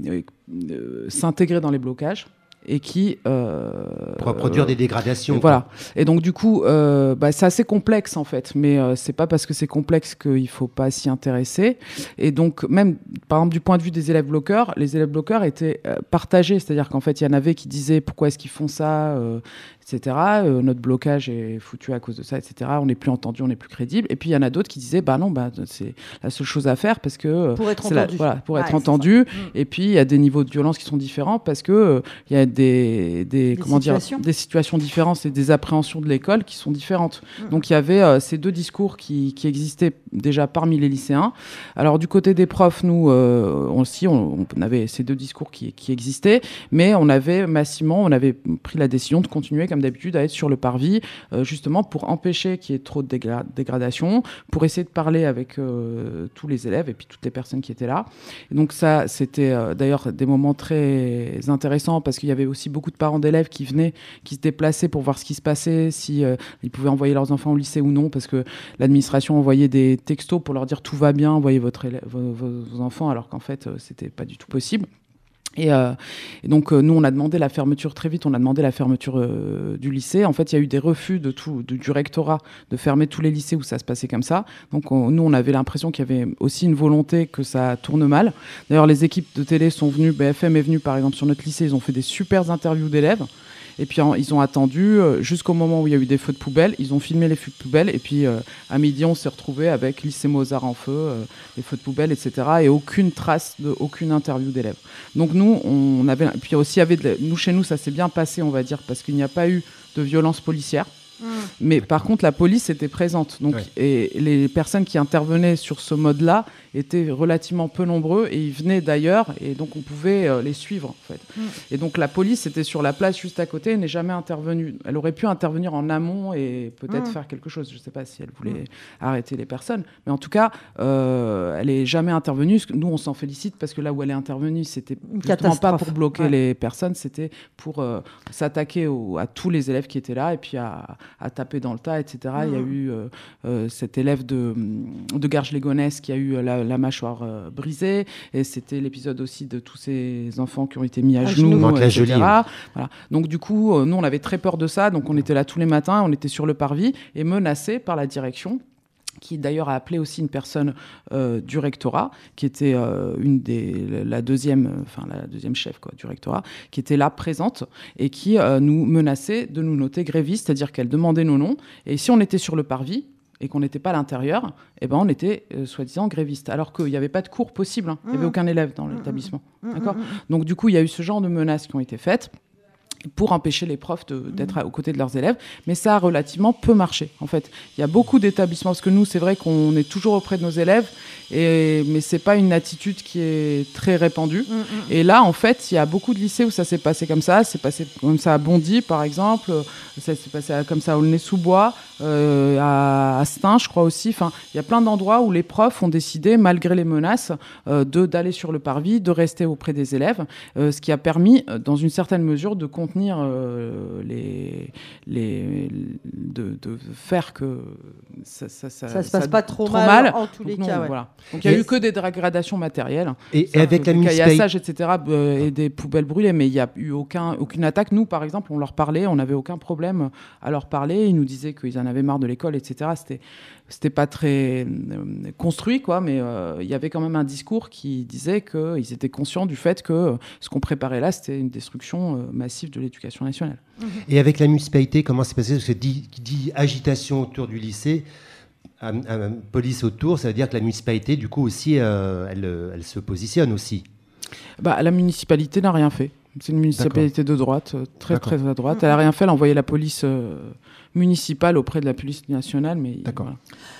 euh, s'intégraient dans les blocages et qui... Euh, Pour produire des dégradations. Et voilà. Et donc, du coup, euh, bah, c'est assez complexe, en fait. Mais euh, c'est pas parce que c'est complexe qu'il faut pas s'y intéresser. Et donc, même, par exemple, du point de vue des élèves bloqueurs, les élèves bloqueurs étaient euh, partagés. C'est-à-dire qu'en fait, il y en avait qui disaient pourquoi est-ce qu'ils font ça, euh, et cetera. Euh, notre blocage est foutu à cause de ça, et cetera. On n'est plus entendu, on n'est plus crédible. Et puis, il y en a d'autres qui disaient, bah non, bah, c'est la seule chose à faire parce que... Pour être c'est la- entendu. voilà, pour Ouais, être c'est entendu. ça. Mm. Et puis, il y a des niveaux de violence qui sont différents parce que euh, il y a des, des, comment situations. dire, des situations différentes et des appréhensions de l'école qui sont différentes. Mm. Donc, il y avait euh, ces deux discours qui, qui existaient déjà parmi les lycéens. Alors, du côté des profs, nous euh, aussi, on, on avait ces deux discours qui, qui existaient, mais on avait massivement, on avait pris la décision de continuer, comme d'habitude, à être sur le parvis, euh, justement pour empêcher qu'il y ait trop de dégra- dégradation, pour essayer de parler avec euh, tous les élèves et puis toutes les personnes qui étaient là. Et donc ça, c'était euh, d'ailleurs des moments très intéressants parce qu'il y avait aussi beaucoup de parents d'élèves qui venaient, qui se déplaçaient pour voir ce qui se passait, si euh, ils pouvaient envoyer leurs enfants au lycée ou non, parce que l'administration envoyait des textos pour leur dire tout va bien, envoyez votre élève, vos, vos- vos enfants, alors qu'en fait, euh, c'était pas du tout possible. Et, euh, et donc, euh, nous, on a demandé la fermeture très vite, on a demandé la fermeture euh, du lycée. En fait, il y a eu des refus de tout, de- du rectorat de fermer tous les lycées où ça se passait comme ça. Donc, on- nous, on avait l'impression qu'il y avait aussi une volonté que ça tourne mal. D'ailleurs, les équipes de télé sont venues, B F M est venu, par exemple, sur notre lycée, ils ont fait des super interviews d'élèves. Et puis en- ils ont attendu euh, jusqu'au moment où il y a eu des feux de poubelle. Ils ont filmé les feux de poubelle. Et puis euh, à midi, on s'est retrouvés avec lycée Mozart en feu, euh, les feux de poubelle, et cetera. Et aucune trace de aucune interview d'élèves. Donc nous, on avait. Et puis aussi, il y avait de la- nous chez nous, ça s'est bien passé, on va dire, parce qu'il n'y a pas eu de violence policière. Mais par contre, la police était présente. Donc, Ouais. et les personnes qui intervenaient sur ce mode-là étaient relativement peu nombreux et ils venaient d'ailleurs et donc on pouvait euh, les suivre en fait. Mm. Et donc la police était sur la place juste à côté et n'est jamais intervenue. Elle aurait pu intervenir en amont et peut-être Mm. faire quelque chose. Je ne sais pas si elle voulait arrêter les personnes, mais en tout cas, euh, elle n'est jamais intervenue. Nous, on s'en félicite parce que là où elle est intervenue, c'était Une justement pas catastrophe. pour bloquer Ouais. les personnes, c'était pour euh, s'attaquer au- à tous les élèves qui étaient là et puis à, à taper dans le tas, et cetera. Il y a Mhm. eu euh, euh, cet élève de, de Garges-les-Gonesse qui a eu la, la mâchoire euh, brisée et c'était l'épisode aussi de tous ces enfants qui ont été mis à, À genoux, genoux. Manque la et cetera. jolie, Voilà. Donc du coup, euh, nous, on avait très peur de ça. Donc on était là tous les matins, on était sur le parvis et menacés par la direction, qui d'ailleurs a appelé aussi une personne euh, du rectorat, qui était euh, une des, la deuxième, euh, enfin la deuxième chef quoi, du rectorat, qui était là présente et qui euh, nous menaçait de nous noter grévistes, c'est-à-dire qu'elle demandait nos noms et si on était sur le parvis et qu'on n'était pas à l'intérieur, eh ben on était euh, soi-disant grévistes, alors qu'il n'y avait pas de cours possible, hein. Il n'y avait Mmh. aucun élève dans l'établissement, Mmh, d'accord. mmh, Donc du coup, il y a eu ce genre de menaces qui ont été faites pour empêcher les profs de- d'être à- aux côtés de leurs élèves. Mais ça a relativement peu marché, en fait. Il y a beaucoup d'établissements, parce que nous, c'est vrai qu'on est toujours auprès de nos élèves, et, mais c'est pas une attitude qui est très répandue. Mm, mm. Et là, en fait, il y a beaucoup de lycées où ça s'est passé comme ça. C'est passé comme ça à Bondy, par exemple. Ça s'est passé à- comme ça à Aulnay-sous-Bois, euh, à, à Stein, je crois aussi. Enfin, il y a plein d'endroits où les profs ont décidé, malgré les menaces, euh, de d'aller sur le parvis, de rester auprès des élèves, euh, ce qui a permis, euh, dans une certaine mesure, de contenir euh, les, les, de, de faire que ça, ça, ça, Ça se passe pas trop mal, en tous les Donc, cas, non, ouais. voilà. Donc il y a Et- eu que des dégradations matérielles. Et, et C'est-à-dire avec que la des municipalité. caillassages, et cetera, euh, et des poubelles brûlées, mais il n'y a eu aucun, aucune attaque. Nous, par exemple, on leur parlait, on n'avait aucun problème à leur parler. Ils nous disaient qu'ils en avaient marre de l'école, et cetera. C'était, c'était pas très euh, construit, quoi, mais euh, il y avait quand même un discours qui disait qu'ils étaient conscients du fait que euh, ce qu'on préparait là, c'était une destruction euh, massive de l'éducation nationale. Et avec la municipalité, comment c'est passé? Parce que dit, qui dit agitation autour du lycée, à, à- police autour, ça veut dire que la municipalité, du coup, aussi, euh, elle, euh, elle se positionne aussi. Bah, la municipalité n'a rien fait. C'est une municipalité de droite, euh, très D'accord. très à droite. Elle n'a rien fait, elle a envoyé la police euh, municipale auprès de la police nationale. Mais D'accord. voilà.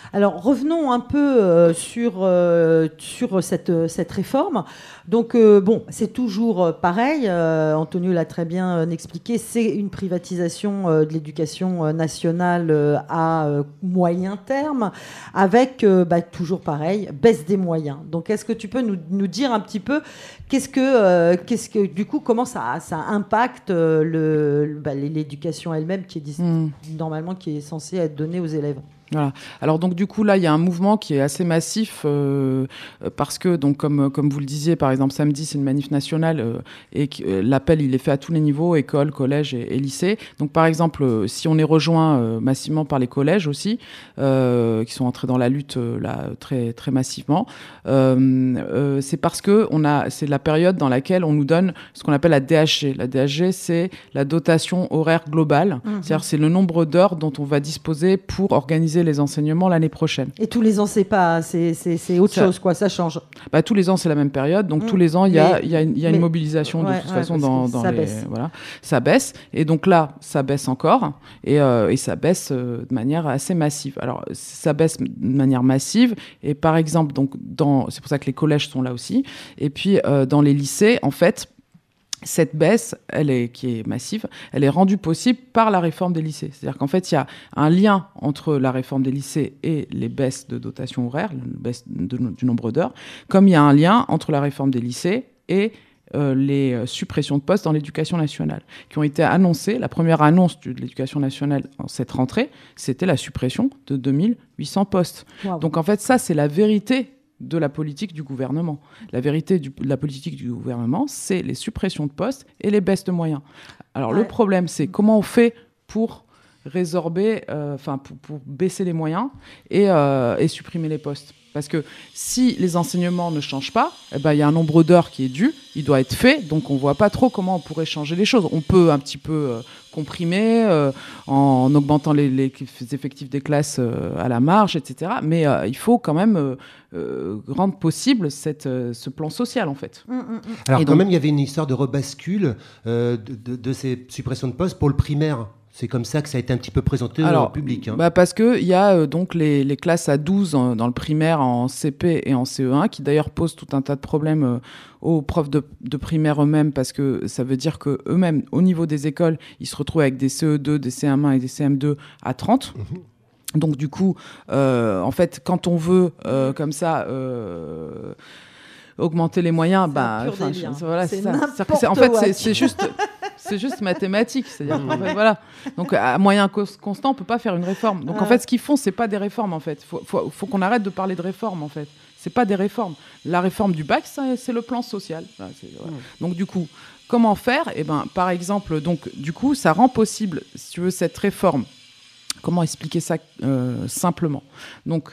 Alors revenons un peu euh, sur, euh, sur cette, cette réforme. Donc euh, bon, c'est toujours pareil, euh, Antonio l'a très bien euh, expliqué, c'est une privatisation euh, de l'éducation euh, nationale euh, à euh, moyen terme, avec euh, bah, toujours pareil, baisse des moyens. Donc est-ce que tu peux nous, nous dire un petit peu qu'est-ce que, euh, qu'est-ce que du coup, comment ça, ça impacte euh, le, bah, l'éducation elle-même qui est dis- mmh. normalement qui est censée être donnée aux élèves? Voilà. Alors donc du coup là il y a un mouvement qui est assez massif euh, parce que donc comme comme vous le disiez par exemple samedi c'est une manif nationale euh, et euh, l'appel il est fait à tous les niveaux, école, collège et, et lycée. Donc par exemple euh, si on est rejoint euh, massivement par les collèges aussi euh, qui sont entrés dans la lutte euh, là très très massivement, euh, euh, c'est parce que on a c'est la période dans laquelle on nous donne ce qu'on appelle la D H G. La D H G c'est la dotation horaire globale, mmh. c'est-à-dire c'est le nombre d'heures dont on va disposer pour organiser les enseignements l'année prochaine. Et tous les ans, c'est pas, c'est, c'est, c'est autre ça, chose, quoi. Ça change. Bah, tous les ans, c'est la même période. Donc, mmh. tous les ans, il y a, y a une, y a une mobilisation de ouais, toute ouais, façon dans, dans ça les. Baisse. Voilà. Ça baisse. Et donc là, ça baisse encore. Et, euh, et ça baisse euh, de manière assez massive. Alors, ça baisse de manière massive. Et par exemple, donc, dans... c'est pour ça que les collèges sont là aussi. Et puis, euh, dans les lycées, en fait, cette baisse, elle est, qui est massive, elle est rendue possible par la réforme des lycées. C'est-à-dire qu'en fait, il y a un lien entre la réforme des lycées et les baisses de dotation horaire, la baisse de, de, du nombre d'heures, comme il y a un lien entre la réforme des lycées et euh, les suppressions de postes dans l'éducation nationale, qui ont été annoncées. La première annonce de l'éducation nationale en cette rentrée, c'était la suppression de deux mille huit cents postes. Wow. Donc en fait, ça, c'est la vérité de la politique du gouvernement. La vérité du, de la politique du gouvernement, c'est les suppressions de postes et les baisses de moyens. Alors, ouais. le problème, c'est comment on fait pour résorber, enfin, euh, pour, pour baisser les moyens et, euh, et supprimer les postes. Parce que si les enseignements ne changent pas, eh ben, y a un nombre d'heures qui est dû, il doit être fait, donc on ne voit pas trop comment on pourrait changer les choses. On peut un petit peu euh, comprimer euh, en augmentant les, les effectifs des classes euh, à la marge, et cetera. Mais euh, il faut quand même euh, euh, rendre possible cette, euh, ce plan social, en fait. Mmh, mmh. Alors, Et quand donc, même, il y avait une histoire de rebascule euh, de, de, de ces suppressions de postes pour le primaire. C'est comme ça que ça a été un petit peu présenté Alors, au public. Hein. Bah parce qu'il y a euh, donc les, les classes à douze en, dans le primaire, en C P et en C E un, qui d'ailleurs posent tout un tas de problèmes euh, aux profs de, de primaire eux-mêmes, parce que ça veut dire qu'eux-mêmes, au niveau des écoles, ils se retrouvent avec des C E deux, des C M un et des C M deux à trente. Mmh. Donc du coup, euh, en fait, quand on veut, euh, comme ça... Euh, augmenter les moyens, c'est bah, enfin, je, voilà, c'est c'est ça. C'est c'est, en fait, c'est, c'est juste, c'est juste mathématique. C'est-à-dire, en fait, voilà. Donc, à moyen constant, on peut pas faire une réforme. Donc, ah. en fait, ce qu'ils font, c'est pas des réformes, en fait. Faut, faut, faut qu'on arrête de parler de réformes, en fait. C'est pas des réformes. La réforme du bac, c'est, c'est le plan social. Voilà, c'est, voilà. Mmh. Donc, du coup, comment faire ? Eh ben, par exemple, donc, du coup, ça rend possible, si tu veux, cette réforme. Comment expliquer ça euh, simplement ? Donc,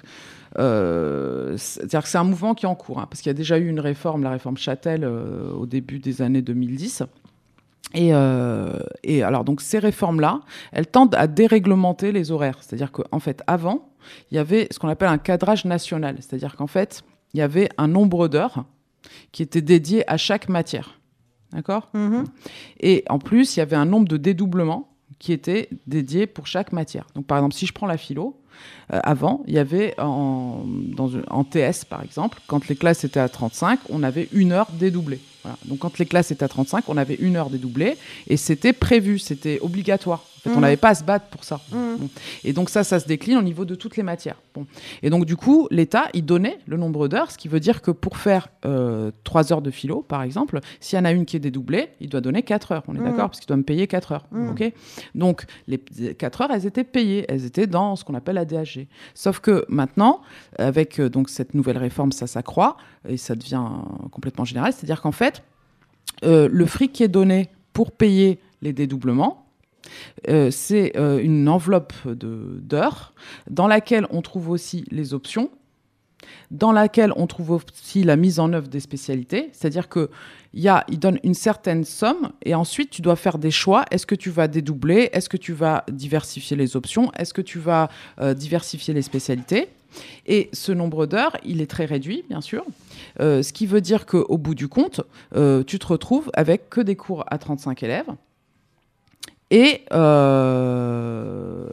Euh, c'est-à-dire que c'est un mouvement qui est en cours, hein, parce qu'il y a déjà eu une réforme, la réforme Châtel, euh, au début des années deux mille dix. Et, euh, et alors, donc, ces réformes-là, elles tendent à déréglementer les horaires. C'est-à-dire qu'en fait, avant, il y avait ce qu'on appelle un cadrage national. C'est-à-dire qu'en fait, il y avait un nombre d'heures qui était dédié à chaque matière. D'accord ? Mmh. Et en plus, il y avait un nombre de dédoublements qui était dédié pour chaque matière. Donc, par exemple, si je prends la philo, Euh, avant, il y avait en, dans, en T S, par exemple, quand les classes étaient à trente-cinq, on avait une heure dédoublée. Voilà. Donc, quand les classes étaient à trente-cinq, on avait une heure dédoublée et c'était prévu, c'était obligatoire. En fait, mmh. on n'avait pas à se battre pour ça. Mmh. Bon. Et donc, ça, ça se décline au niveau de toutes les matières. Bon. Et donc, du coup, l'État, il donnait le nombre d'heures, ce qui veut dire que pour faire euh, trois heures de philo, par exemple, s'il y en a une qui est dédoublée, il doit donner quatre heures. On est mmh. d'accord ? Parce qu'il doit me payer quatre heures. Mmh. Okay ? Donc, les quatre heures, elles étaient payées. Elles étaient dans ce qu'on appelle la D H G. Sauf que maintenant, avec euh, donc, cette nouvelle réforme, ça s'accroît et ça devient euh, complètement général. C'est-à-dire qu'en fait, euh, le fric qui est donné pour payer les dédoublements, Euh, c'est euh, une enveloppe de, d'heures dans laquelle on trouve aussi les options, dans laquelle on trouve aussi la mise en œuvre des spécialités. C'est-à-dire qu'il donne une certaine somme et ensuite tu dois faire des choix. Est-ce que tu vas dédoubler ? Est-ce que tu vas diversifier les options ? Est-ce que tu vas euh, diversifier les spécialités ? Et ce nombre d'heures, il est très réduit, bien sûr. Euh, ce qui veut dire qu'au bout du compte, euh, tu te retrouves avec que des cours à trente-cinq élèves. Et, euh,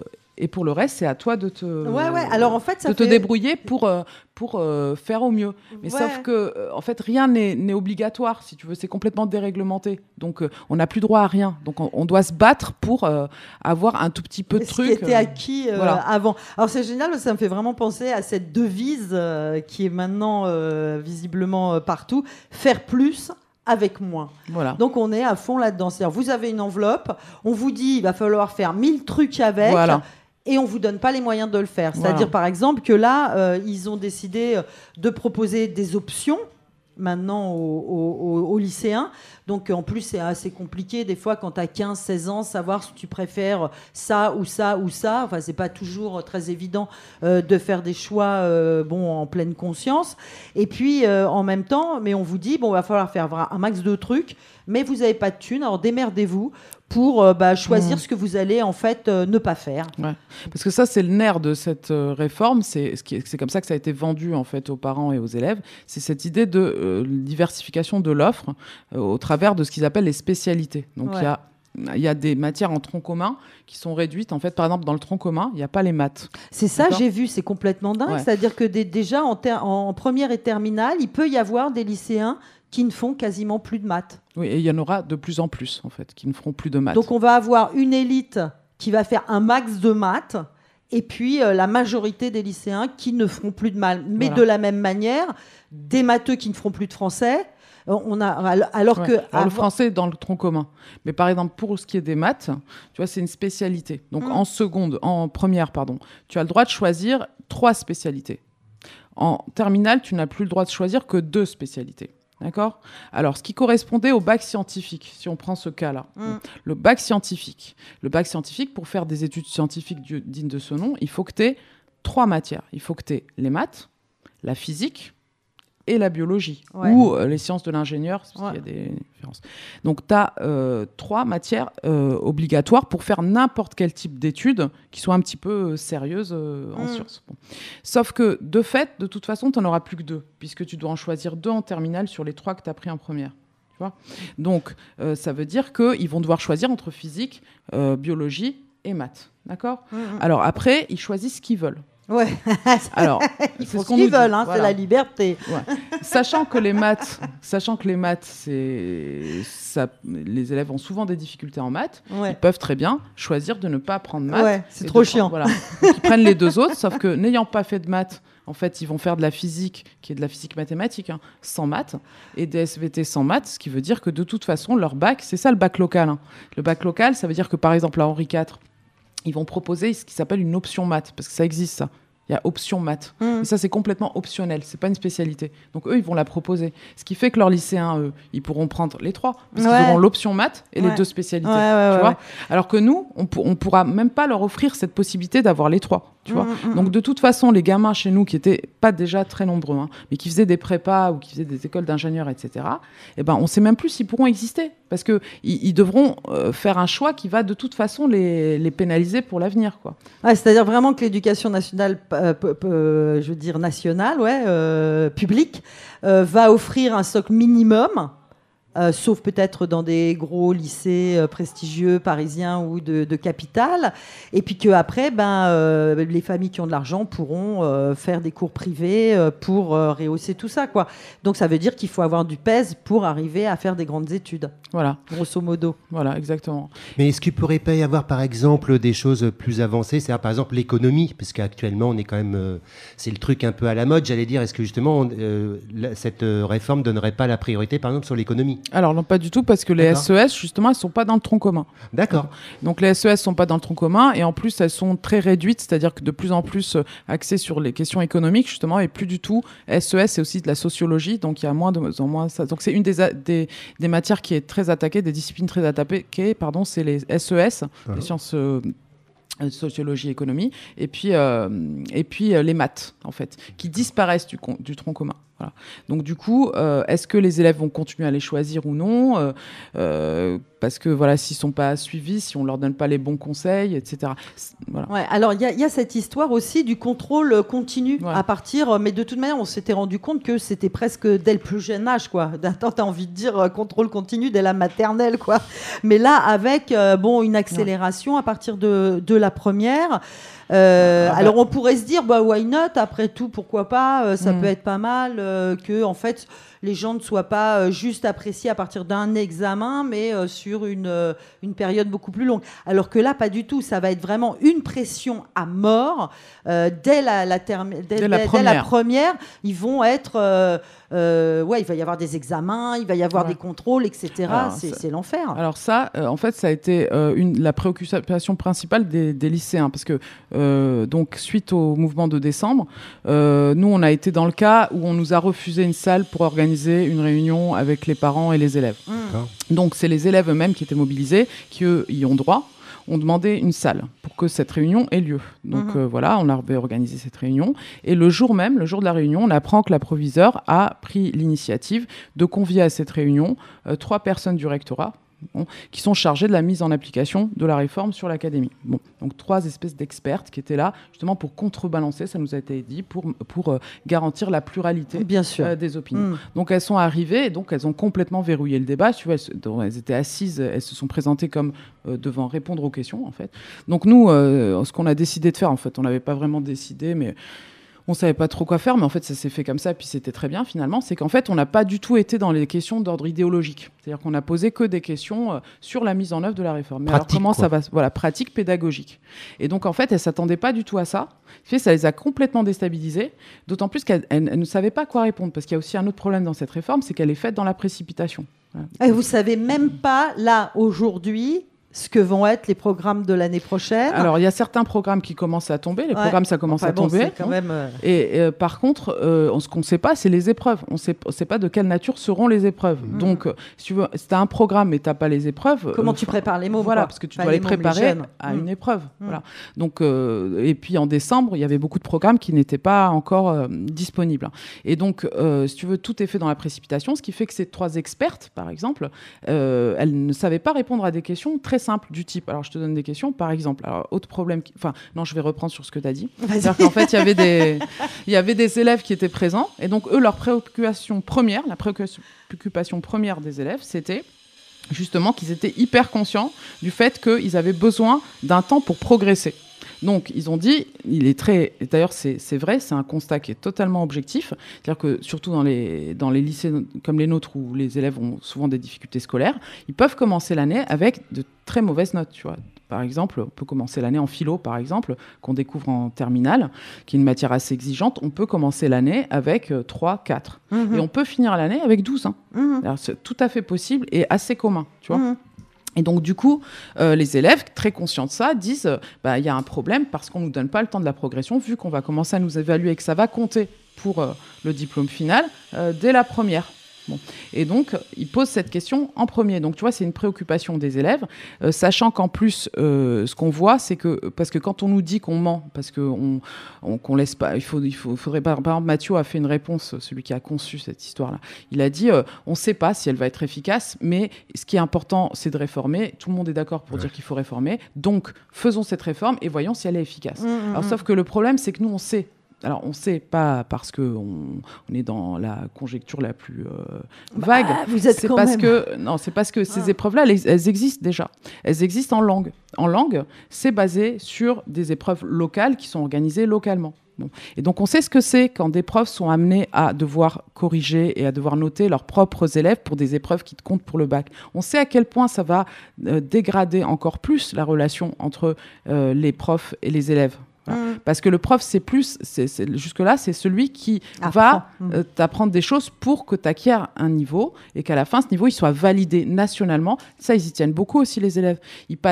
Et pour le reste, c'est à toi de te, Ouais, ouais. Alors en fait, ça de te fait- débrouiller pour, euh, pour euh, faire au mieux. Mais Ouais. sauf que, euh, en fait, rien n'est n'est obligatoire, si tu veux. C'est complètement déréglementé. Donc, euh, on n'a plus droit à rien. Donc, on, on doit se battre pour euh, avoir un tout petit peu de ce trucs. qui était euh, acquis euh, voilà. avant. Alors c'est génial, parce que ça me fait vraiment penser à cette devise euh, qui est maintenant euh, visiblement euh, partout, faire plus avec moins. Voilà. Donc on est à fond là-dedans. C'est-à-dire, vous avez une enveloppe, on vous dit il va falloir faire mille trucs avec. Voilà. Et on vous donne pas les moyens de le faire. Voilà. C'est-à-dire par exemple que là, euh, ils ont décidé euh, de proposer des options maintenant aux, aux- aux- aux lycéens. Donc en plus c'est assez compliqué des fois quand tu as quinze seize ans, savoir si tu préfères ça ou ça ou ça. Enfin c'est pas toujours très évident euh, de faire des choix euh, bon, en pleine conscience. Et puis euh, en même temps, mais on vous dit bon, il va falloir faire vra- un max de trucs, mais vous n'avez pas de thunes, alors démerdez-vous pour euh, bah, choisir Mmh. ce que vous allez en fait euh, ne pas faire. Ouais. Parce que ça, c'est le nerf de cette euh, réforme. C'est ce qui est- c'est comme ça que ça a été vendu en fait aux parents et aux élèves. C'est cette idée de euh, diversification de l'offre euh, au travers de ce qu'ils appellent les spécialités. Donc il Ouais. y a il y a des matières en tronc commun qui sont réduites. En fait, par exemple, dans le tronc commun, il n'y a pas les maths. C'est ça, D'accord. j'ai vu, c'est complètement dingue. Ouais. C'est-à-dire que dé- déjà en, ter- en première et terminale, il peut y avoir des lycéens qui ne font quasiment plus de maths. Oui, et il y en aura de plus en plus, en fait, qui ne feront plus de maths. Donc on va avoir une élite qui va faire un max de maths, et puis euh, la majorité des lycéens qui ne feront plus de maths. Mais Voilà. de la même manière, des matheux qui ne feront plus de français. Euh, On a, alors alors Ouais. que Alors, le avant- français est dans le tronc commun. Mais par exemple, pour ce qui est des maths, tu vois, c'est une spécialité. Donc Mm. en seconde, en première, pardon, tu as le droit de choisir trois spécialités. En terminale, tu n'as plus le droit de choisir que deux spécialités. D'accord ? Alors, ce qui correspondait au bac scientifique, si on prend ce cas-là, Mm. donc, le bac scientifique. Le bac scientifique, pour faire des études scientifiques du- dignes de ce nom, il faut que tu aies trois matières. Il faut que tu aies les maths, la physique et la biologie, Ouais. ou euh, les sciences de l'ingénieur, parce Ouais. qu'il y a des différences. Donc, tu as euh, trois matières euh, obligatoires pour faire n'importe quel type d'études qui soient un petit peu euh, sérieuses euh, en Mm. sciences. Bon. Sauf que, de fait, de toute façon, tu n'en auras plus que deux, puisque tu dois en choisir deux en terminale sur les trois que tu as pris en première. Tu vois ? Donc, euh, ça veut dire qu'ils vont devoir choisir entre physique, euh, biologie et maths. D'accord ? Mm, mm. Alors, après, ils choisissent ce qu'ils veulent. Ouais. Alors, Ils c'est font ce ce qu'on qu'ils nous dit. veulent, hein, Voilà. c'est la liberté. Ouais. Sachant que les maths, sachant que les maths, c'est ça, les élèves ont souvent des difficultés en maths. Ouais. Ils peuvent très bien choisir de ne pas apprendre maths. Ouais, c'est et trop de chiant. prendre- Voilà. Donc, ils prennent les deux autres, sauf que n'ayant pas fait de maths, en fait, ils vont faire de la physique, qui est de la physique mathématique, hein, sans maths, et des S V T sans maths, ce qui veut dire que de toute façon, leur bac, c'est ça le bac local. hein. Le bac local, ça veut dire que par exemple à Henri quatre, ils vont proposer ce qui s'appelle une option maths, parce que ça existe ça. Il y a option maths. Mm. Et ça, c'est complètement optionnel. C'est pas une spécialité. Donc, eux, ils vont la proposer. Ce qui fait que leurs lycéens, eux, ils pourront prendre les trois. Parce Ouais. qu'ils auront l'option maths et Ouais. les deux spécialités. Ouais, ouais, tu ouais, vois ouais. Alors que nous, on, pour- on pourra même pas leur offrir cette possibilité d'avoir les trois. Tu vois Mm, mm, Donc, de toute façon, les gamins chez nous, qui étaient pas déjà très nombreux, hein, mais qui faisaient des prépas ou qui faisaient des écoles d'ingénieurs, et cetera, eh ben, on sait même plus s'ils pourront exister. Parce qu'ils ils devront euh, faire un choix qui va de toute façon les, les pénaliser pour l'avenir, quoi. Ouais, c'est-à-dire vraiment que l'éducation nationale, euh, p- p- euh, je veux dire nationale, ouais, euh, publique, euh, va offrir un socle minimum, euh, sauf peut-être dans des gros lycées euh, prestigieux parisiens ou de, de capitale, et puis qu'après, ben, euh, les familles qui ont de l'argent pourront euh, faire des cours privés euh, pour euh, rehausser tout ça, quoi. Donc ça veut dire qu'il faut avoir du pèse pour arriver à faire des grandes études, Voilà, grosso modo. voilà, exactement. Mais est-ce qu'il pourrait pas y avoir, par exemple, des choses plus avancées, c'est-à-dire par exemple l'économie, parce qu'actuellement on est quand même, euh, c'est le truc un peu à la mode, j'allais dire. Est-ce que justement on- euh, la- cette euh, réforme donnerait pas la priorité, par exemple, sur l'économie? Alors non, pas du tout, parce que les D'accord. S E S, justement, elles sont pas dans le tronc commun. D'accord. Donc les S E S sont pas dans le tronc commun, et en plus elles sont très réduites, c'est-à-dire que de plus en plus euh, axées sur les questions économiques, justement, et plus du tout. S E S, c'est aussi de la sociologie, donc il y a moins de en moins ça. Donc c'est une des, a- des, des matières qui est très attaquée, des disciplines très attaquées, pardon, c'est les S E S, Ah. les sciences euh, euh, sociologie, économie, et puis, euh, et puis euh, les maths, en fait, qui disparaissent du, con- du tronc commun. Voilà. Donc du coup, euh, est-ce que les élèves vont continuer à les choisir ou non euh, euh, parce que voilà, s'ils sont pas suivis, si on leur donne pas les bons conseils, et cetera. Voilà. Ouais, alors il y, y a cette histoire aussi du contrôle continu Ouais. à partir, mais de toute manière, on s'était rendu compte que c'était presque dès le plus jeune âge, quoi. D'un temps, t'as envie de dire euh, contrôle continu dès la maternelle, quoi. Mais là, avec euh, bon une accélération ouais. à partir de, de la première. Euh, ah bah. Alors on pourrait se dire, bah why not ? Après tout, pourquoi pas ? euh, Ça mmh. peut être pas mal euh, que en fait les gens ne soient pas euh, juste appréciés à partir d'un examen, mais euh, sur une euh, une période beaucoup plus longue. Alors que là, pas du tout. Ça va être vraiment une pression à mort euh, dès la, la term... dès, dès, la dès, dès la première. Ils vont être euh, euh, ouais, il va y avoir des examens, il va y avoir ouais. des contrôles, et cetera. Alors, c'est, c'est l'enfer. Alors ça, euh, en fait, ça a été euh, une, la préoccupation principale des, des lycéens, parce que euh, donc suite au mouvement de décembre, euh, nous on a été dans le cas où on nous a refusé une salle pour organiser une réunion avec les parents et les élèves. Mmh. Donc c'est les élèves eux-mêmes qui étaient mobilisés, qui eux y ont droit. On demandait une salle pour que cette réunion ait lieu. Donc mmh. euh, voilà, on avait organisé cette réunion. Et le jour même, le jour de la réunion, on apprend que la proviseure a pris l'initiative de convier à cette réunion euh, trois personnes du rectorat, bon, qui sont chargées de la mise en application de la réforme sur l'académie. Bon, donc trois espèces d'expertes qui étaient là justement pour contrebalancer, ça nous a été dit, pour, pour euh, garantir la pluralité Bien sûr. Euh, des opinions. Mmh. Donc elles sont arrivées et donc elles ont complètement verrouillé le débat. Tu vois, elles, donc, elles étaient assises, elles se sont présentées comme euh, devant répondre aux questions en fait. Donc nous, euh, ce qu'on a décidé de faire, en fait, on n'avait pas vraiment décidé, mais on savait pas trop quoi faire, mais en fait ça s'est fait comme ça, puis c'était très bien finalement. C'est qu'en fait on n'a pas du tout été dans les questions d'ordre idéologique, c'est-à-dire qu'on a posé que des questions euh, sur la mise en œuvre de la réforme. Mais pratique, alors comment quoi. ça va, voilà, pratique pédagogique. Et donc en fait elles s'attendaient pas du tout à ça. Fait, ça les a complètement déstabilisées, d'autant plus qu'elles elles, elles ne savaient pas quoi répondre, parce qu'il y a aussi un autre problème dans cette réforme, c'est qu'elle est faite dans la précipitation. Voilà. Et vous savez même pas là aujourd'hui ce que vont être les programmes de l'année prochaine. Alors, il y a certains programmes qui commencent à tomber. Les ouais. programmes, ça commence enfin, à bon, tomber. C'est quand même, euh... Et euh, par contre, euh, ce qu'on ne sait pas, c'est les épreuves. On sait, ne sait pas de quelle nature seront les épreuves. Mmh. Donc, euh, si tu veux, si tu as un programme mais tu n'as pas les épreuves... Comment euh, tu prépares les mômes Voilà, quoi. Parce que tu pas dois les, les préparer les à mmh. une épreuve. Mmh. Voilà. Donc, euh, et puis, en décembre, il y avait beaucoup de programmes qui n'étaient pas encore euh, disponibles. Et donc, euh, si tu veux, tout est fait dans la précipitation, ce qui fait que ces trois expertes, par exemple, euh, elles ne savaient pas répondre à des questions très simples du type... Alors, je te donne des questions. Par exemple, alors, autre problème, qui... enfin, non, je vais reprendre sur ce que tu as dit. Vas-y. C'est-à-dire qu'en fait, il y avait des, il y avait des élèves qui étaient présents, et donc, eux, leur préoccupation première, la préoccupation première des élèves, c'était justement qu'ils étaient hyper conscients du fait qu'ils avaient besoin d'un temps pour progresser. Donc, ils ont dit, il est très... Et d'ailleurs, c'est, c'est vrai, c'est un constat qui est totalement objectif. C'est-à-dire que, surtout dans les, dans les lycées comme les nôtres, où les élèves ont souvent des difficultés scolaires, ils peuvent commencer l'année avec de très mauvaises notes, tu vois. Par exemple, on peut commencer l'année en philo, par exemple, qu'on découvre en terminale, qui est une matière assez exigeante. On peut commencer l'année avec euh, trois, quatre. Mmh. Et on peut finir l'année avec douze. Hein. Mmh. Alors, c'est tout à fait possible et assez commun, tu vois. Mmh. Et donc, du coup, euh, les élèves, très conscients de ça, disent euh, bah, y a un problème parce qu'on ne nous donne pas le temps de la progression, vu qu'on va commencer à nous évaluer et que ça va compter pour euh, le diplôme final euh, dès la première. Bon. Et donc, ils posent cette question en premier. Donc, tu vois, c'est une préoccupation des élèves, euh, sachant qu'en plus, euh, ce qu'on voit, c'est que, parce que quand on nous dit qu'on ment, parce qu'on on, qu'on laisse pas, il faut, il faut, faudrait pas, par exemple, Mathieu a fait une réponse, celui qui a conçu cette histoire-là. Il a dit, euh, on ne sait pas si elle va être efficace, mais ce qui est important, c'est de réformer. Tout le monde est d'accord pour ouais. dire qu'il faut réformer. Donc, faisons cette réforme et voyons si elle est efficace. Mmh, Alors, mmh. sauf que le problème, c'est que nous, on sait. Alors, on ne sait pas parce qu'on on est dans la conjecture la plus euh, vague. Bah, vous êtes c'est quand parce même... que non, c'est parce que ah. ces épreuves-là, elles, elles existent déjà. Elles existent en langue. En langue, c'est basé sur des épreuves locales qui sont organisées localement. Bon. Et donc, on sait ce que c'est quand des profs sont amenés à devoir corriger et à devoir noter leurs propres élèves pour des épreuves qui comptent pour le bac. On sait à quel point ça va euh, dégrader encore plus la relation entre euh, les profs et les élèves. Voilà. Mmh. Parce que le prof, c'est plus, c'est, c'est, jusque-là, c'est celui qui Apprends. va euh, t'apprendre des choses pour que tu acquières un niveau et qu'à la fin, ce niveau, il soit validé nationalement. Ça, ils y tiennent beaucoup aussi, les élèves. Ils passent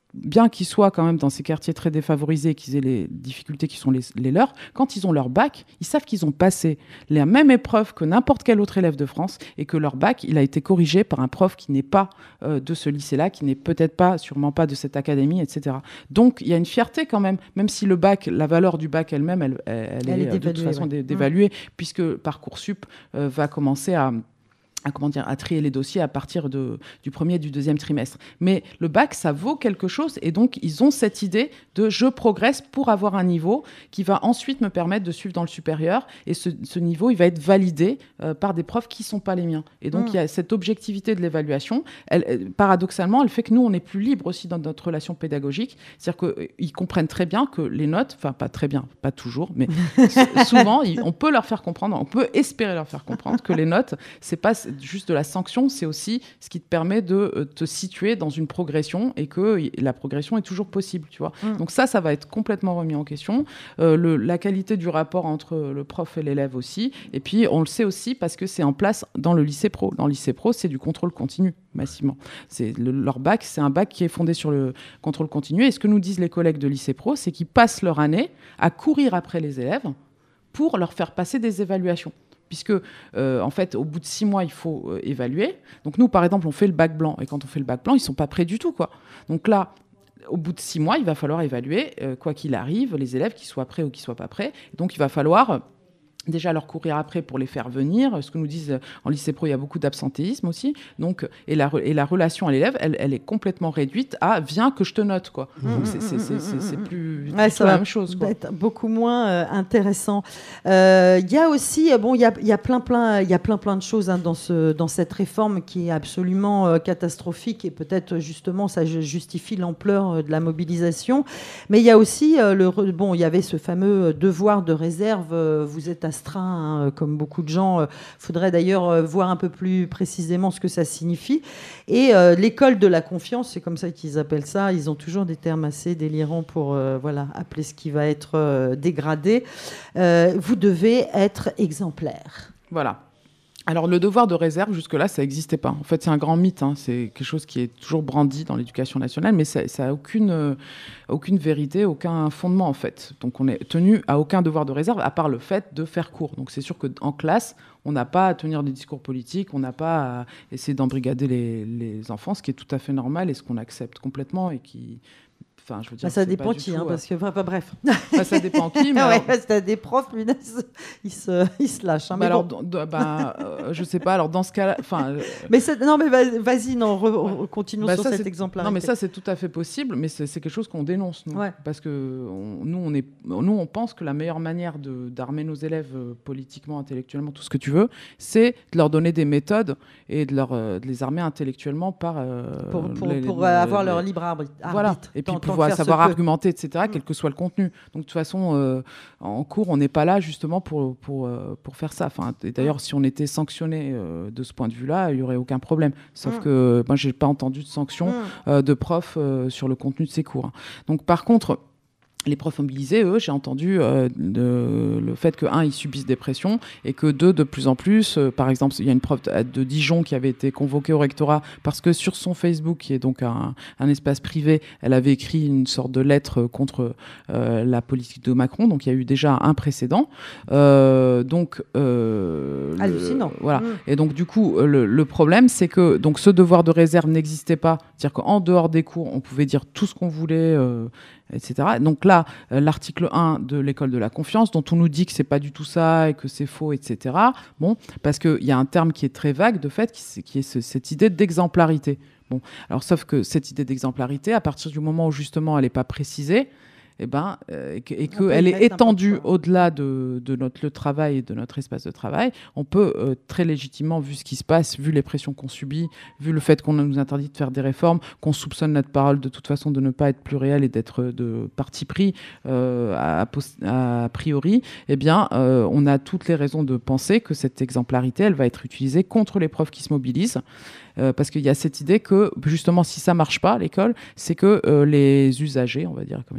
bien qu'ils soient quand même dans ces quartiers très défavorisés, qu'ils aient les difficultés qui sont les, les leurs, quand ils ont leur bac, ils savent qu'ils ont passé la même épreuve que n'importe quel autre élève de France et que leur bac, il a été corrigé par un prof qui n'est pas euh, de ce lycée-là, qui n'est peut-être pas, sûrement pas de cette académie, et cetera. Donc, il y a une fierté quand même, même si le bac, la valeur du bac elle-même, elle, elle, elle, elle est, est de toute façon ouais. dévaluée, mmh. puisque Parcoursup euh, va commencer à... À, comment dire, à trier les dossiers à partir de, du premier et du deuxième trimestre. Mais le bac, ça vaut quelque chose et donc ils ont cette idée de je progresse pour avoir un niveau qui va ensuite me permettre de suivre dans le supérieur et ce, ce niveau, il va être validé euh, par des profs qui ne sont pas les miens. Et donc, mmh. il y a cette objectivité de l'évaluation. Elle, elle, paradoxalement, elle fait que nous, on est plus libre aussi dans notre relation pédagogique. C'est-à-dire qu'ils comprennent très bien que les notes, enfin pas très bien, pas toujours, mais souvent, ils, on peut leur faire comprendre, on peut espérer leur faire comprendre que les notes, c'est pas juste de la sanction, c'est aussi ce qui te permet de te situer dans une progression et que la progression est toujours possible, tu vois. Mmh. Donc ça, ça va être complètement remis en question. Euh, le, la qualité du rapport entre le prof et l'élève aussi. Et puis, on le sait aussi parce que c'est en place dans le lycée pro. Dans le lycée pro, c'est du contrôle continu, massivement. C'est le, leur bac, c'est un bac qui est fondé sur le contrôle continu. Et ce que nous disent les collègues de lycée pro, c'est qu'ils passent leur année à courir après les élèves pour leur faire passer des évaluations. Puisque, euh, en fait, au bout de six mois, il faut euh, évaluer. Donc, nous, par exemple, on fait le bac blanc. Et quand on fait le bac blanc, ils ne sont pas prêts du tout, quoi. Donc là, au bout de six mois, il va falloir évaluer, euh, quoi qu'il arrive, les élèves, qu'ils soient prêts ou qu'ils ne soient pas prêts. Donc, il va falloir... Euh, déjà leur courir après pour les faire venir. Ce que nous disent en lycée pro, il y a beaucoup d'absentéisme aussi. Donc, et, la, et la relation à l'élève, elle, elle est complètement réduite à « viens que je te note ». Quoi. Mmh, Donc, c'est, c'est, c'est, c'est, c'est plus ouais, ça la même chose. Ça va être beaucoup moins euh, intéressant. Il euh, y a aussi, bon, il y a, y a plein, plein, il y a plein, plein de choses hein, dans, ce, dans cette réforme qui est absolument euh, catastrophique et peut-être justement, ça justifie l'ampleur euh, de la mobilisation. Mais il y a aussi, euh, le, bon, il y avait ce fameux devoir de réserve. Euh, vous êtes astreint, hein, comme beaucoup de gens. Il euh, faudrait d'ailleurs euh, voir un peu plus précisément ce que ça signifie. Et euh, l'école de la confiance, c'est comme ça qu'ils appellent ça. Ils ont toujours des termes assez délirants pour euh, voilà, appeler ce qui va être euh, dégradé. Euh, vous devez être exemplaire. Voilà. Alors, le devoir de réserve, jusque-là, ça n'existait pas. En fait, c'est un grand mythe. Hein. C'est quelque chose qui est toujours brandi dans l'éducation nationale, mais ça n'a aucune, euh, aucune vérité, aucun fondement, en fait. Donc, on est tenu à aucun devoir de réserve, à part le fait de faire cours. Donc, c'est sûr qu'en classe, on n'a pas à tenir des discours politiques, on n'a pas à essayer d'embrigader les, les enfants, ce qui est tout à fait normal et ce qu'on accepte complètement et qui... Enfin, je veux dire, bah, ça dépend qui, hein, parce que enfin, bref. Bah, ça dépend qui, mais ouais, alors... t'as des profs, lui, ils se, ils se lâchent. Hein, bah mais alors, bon. d- bah, euh, je sais pas. Alors dans ce cas-là, enfin. mais ça, non, mais vas-y, non, re, continuons bah, sur ça, cet exemplarité. Non, mais ça, c'est tout à fait possible, mais c'est, c'est quelque chose qu'on dénonce, nous, ouais. parce que on, nous, on est, nous, on pense que la meilleure manière de, d'armer nos élèves euh, politiquement, intellectuellement, tout ce que tu veux, c'est de leur donner des méthodes et de leur, euh, de les armer intellectuellement par euh, pour, pour, les, pour les, avoir les, leur libre arbitre. Voilà. Et puis pouvoir savoir argumenter, et cetera, quel que soit le contenu. Donc de toute façon, euh, en cours, on n'est pas là justement pour, pour, euh, pour faire ça. Enfin, et d'ailleurs, si on était sanctionné euh, de ce point de vue-là, il n'y aurait aucun problème. Sauf mmh. que moi, je n'ai pas entendu de sanction mmh. euh, de profs euh, sur le contenu de ces cours. Donc par contre... Les profs mobilisés, eux, j'ai entendu euh, de, le fait que, un, ils subissent des pressions et que, deux, de plus en plus, euh, par exemple, il y a une prof de, de Dijon qui avait été convoquée au rectorat parce que sur son Facebook, qui est donc un, un espace privé, elle avait écrit une sorte de lettre contre euh, la politique de Macron. Donc, il y a eu déjà un précédent. Euh, donc, euh, hallucinant. Le, voilà. Mmh. Et donc, du coup, le, le problème, c'est que donc ce devoir de réserve n'existait pas. C'est-à-dire qu'en dehors des cours, on pouvait dire tout ce qu'on voulait, euh, et cetera. Donc là, euh, l'article un de l'école de la confiance, dont on nous dit que c'est pas du tout ça et que c'est faux, et cetera. Bon, parce qu'il y a un terme qui est très vague, de fait, qui, qui est ce, cette idée d'exemplarité. Bon, alors sauf que cette idée d'exemplarité, à partir du moment où justement elle n'est pas précisée, eh ben, euh, et qu'elle que est étendue au-delà de, de notre le travail et de notre espace de travail, on peut euh, très légitimement, vu ce qui se passe, vu les pressions qu'on subit, vu le fait qu'on nous interdit de faire des réformes, qu'on soupçonne notre parole de toute façon de ne pas être plurielle et d'être de parti pris euh, à, à, à priori, eh bien, euh, on a toutes les raisons de penser que cette exemplarité, elle va être utilisée contre les profs qui se mobilisent. Euh, parce qu'il y a cette idée que, justement, si ça ne marche pas à l'école, c'est que euh, les usagers, on va dire comme ils parlent,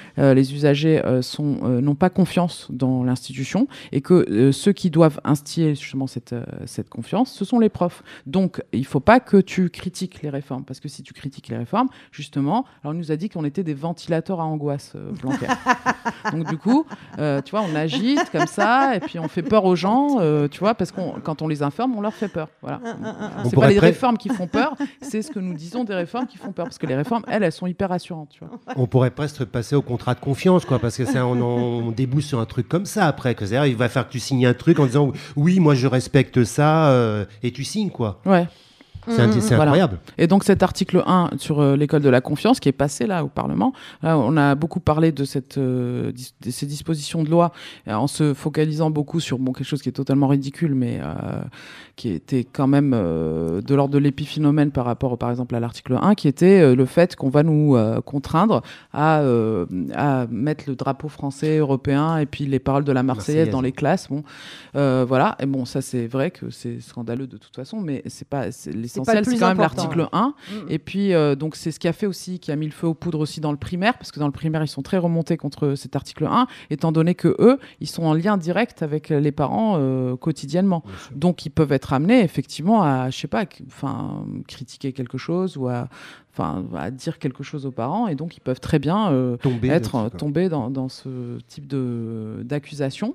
euh, les usagers euh, sont euh, n'ont pas confiance dans l'institution et que euh, ceux qui doivent instiller justement cette euh, cette confiance, ce sont les profs. Donc il faut pas que tu critiques les réformes, parce que si tu critiques les réformes, justement, alors on nous a dit qu'on était des ventilateurs à angoisse, euh, Blanquer. Donc du coup, euh, tu vois, on agite comme ça et puis on fait peur aux gens, euh, tu vois, parce qu'on quand on les informe, on leur fait peur. Voilà. C'est pas les pré- réformes qui font peur, c'est ce que nous disons des réformes qui font peur, parce que les réformes, elles, elles sont hyper rassurantes, tu vois. On pourrait presque passer au contrat de confiance, quoi, parce que ça, on, on débouche sur un truc comme ça après. Que c'est-à-dire, il va faire que tu signes un truc en disant oui, moi je respecte ça, euh, et tu signes, quoi. Ouais. C'est, un, c'est Voilà. incroyable. Et donc cet article un sur euh, l'école de la confiance qui est passé là au Parlement, là, on a beaucoup parlé de, cette, euh, dis- de ces dispositions de loi euh, en se focalisant beaucoup sur bon, quelque chose qui est totalement ridicule, mais euh, qui était quand même euh, de l'ordre de l'épiphénomène par rapport par exemple à l'article un, qui était euh, le fait qu'on va nous euh, contraindre à, euh, à mettre le drapeau français, européen et puis les paroles de la Marseillaise, Marseillaise. dans les classes. Bon, euh, voilà. Et bon, ça c'est vrai que c'est scandaleux de toute façon, mais c'est pas c'est l'essentiel, c'est, plus quand même important. l'article un. Mm. Et puis euh, donc c'est ce qui a fait aussi, qui a mis le feu aux poudres aussi dans le primaire, parce que dans le primaire ils sont très remontés contre cet article un, étant donné que eux ils sont en lien direct avec les parents euh, quotidiennement. Donc ils peuvent être amenés effectivement à, je sais pas, enfin critiquer quelque chose ou à, enfin à dire quelque chose aux parents, et donc ils peuvent très bien euh, Tomber être là-dessus, quoi. tombés dans, dans ce type de d'accusation.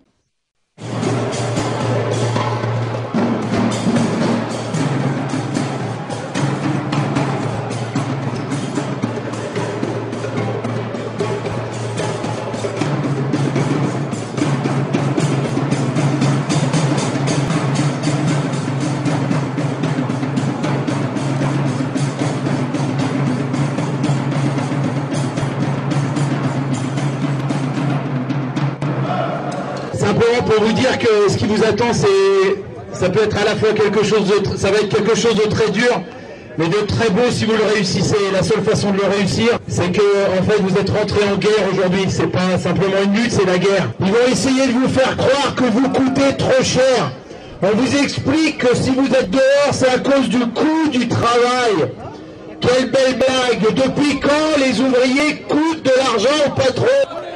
Simplement pour vous dire que ce qui vous attend, c'est, ça peut être à la fois quelque chose de, tr- ça va être quelque chose de très dur, mais de très beau si vous le réussissez. La seule façon de le réussir, c'est que, en fait, vous êtes rentré en guerre aujourd'hui. C'est pas simplement une lutte, c'est la guerre. Ils vont essayer de vous faire croire que vous coûtez trop cher. On vous explique que si vous êtes dehors, c'est à cause du coût du travail. Quelle belle blague! Depuis quand les ouvriers coûtent de l'argent au patron?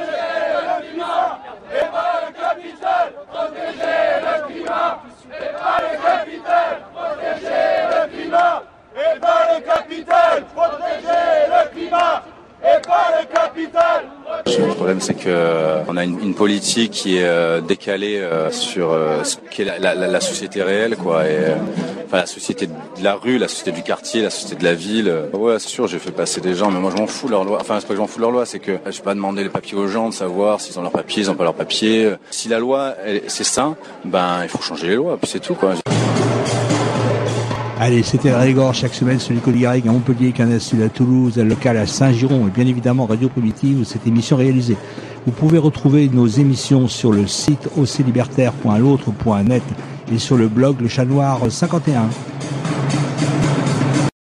Et pas le capital, protéger le climat. Et pas le capital, protéger le climat. Et pas le capital, protéger le climat. Et pas le capital. Le problème, c'est que on a une, une politique qui est euh, décalée euh, sur euh, ce qu'est la, la, la société réelle, quoi. Et euh, enfin, la société de la rue, la société du quartier, la société de la ville. Ouais, c'est sûr, j'ai fait passer des gens, mais moi je m'en fous de leur loi. Enfin, c'est pas que je m'en fous de leur loi, c'est que je vais pas demander les papiers aux gens de savoir s'ils ont leurs papiers, ils ont pas leurs papiers. Si la loi, elle, c'est ça, ben il faut changer les lois, puis c'est tout, quoi. Allez, c'était Régor chaque semaine sur l'école Garrigue à Montpellier, Canal Sud à Toulouse, à local à Saint-Giron et bien évidemment Radio Primitive où cette émission est réalisée. Vous pouvez retrouver nos émissions sur le site o c libertaire point l'autre point net et sur le blog Le Chat Noir cinquante et un.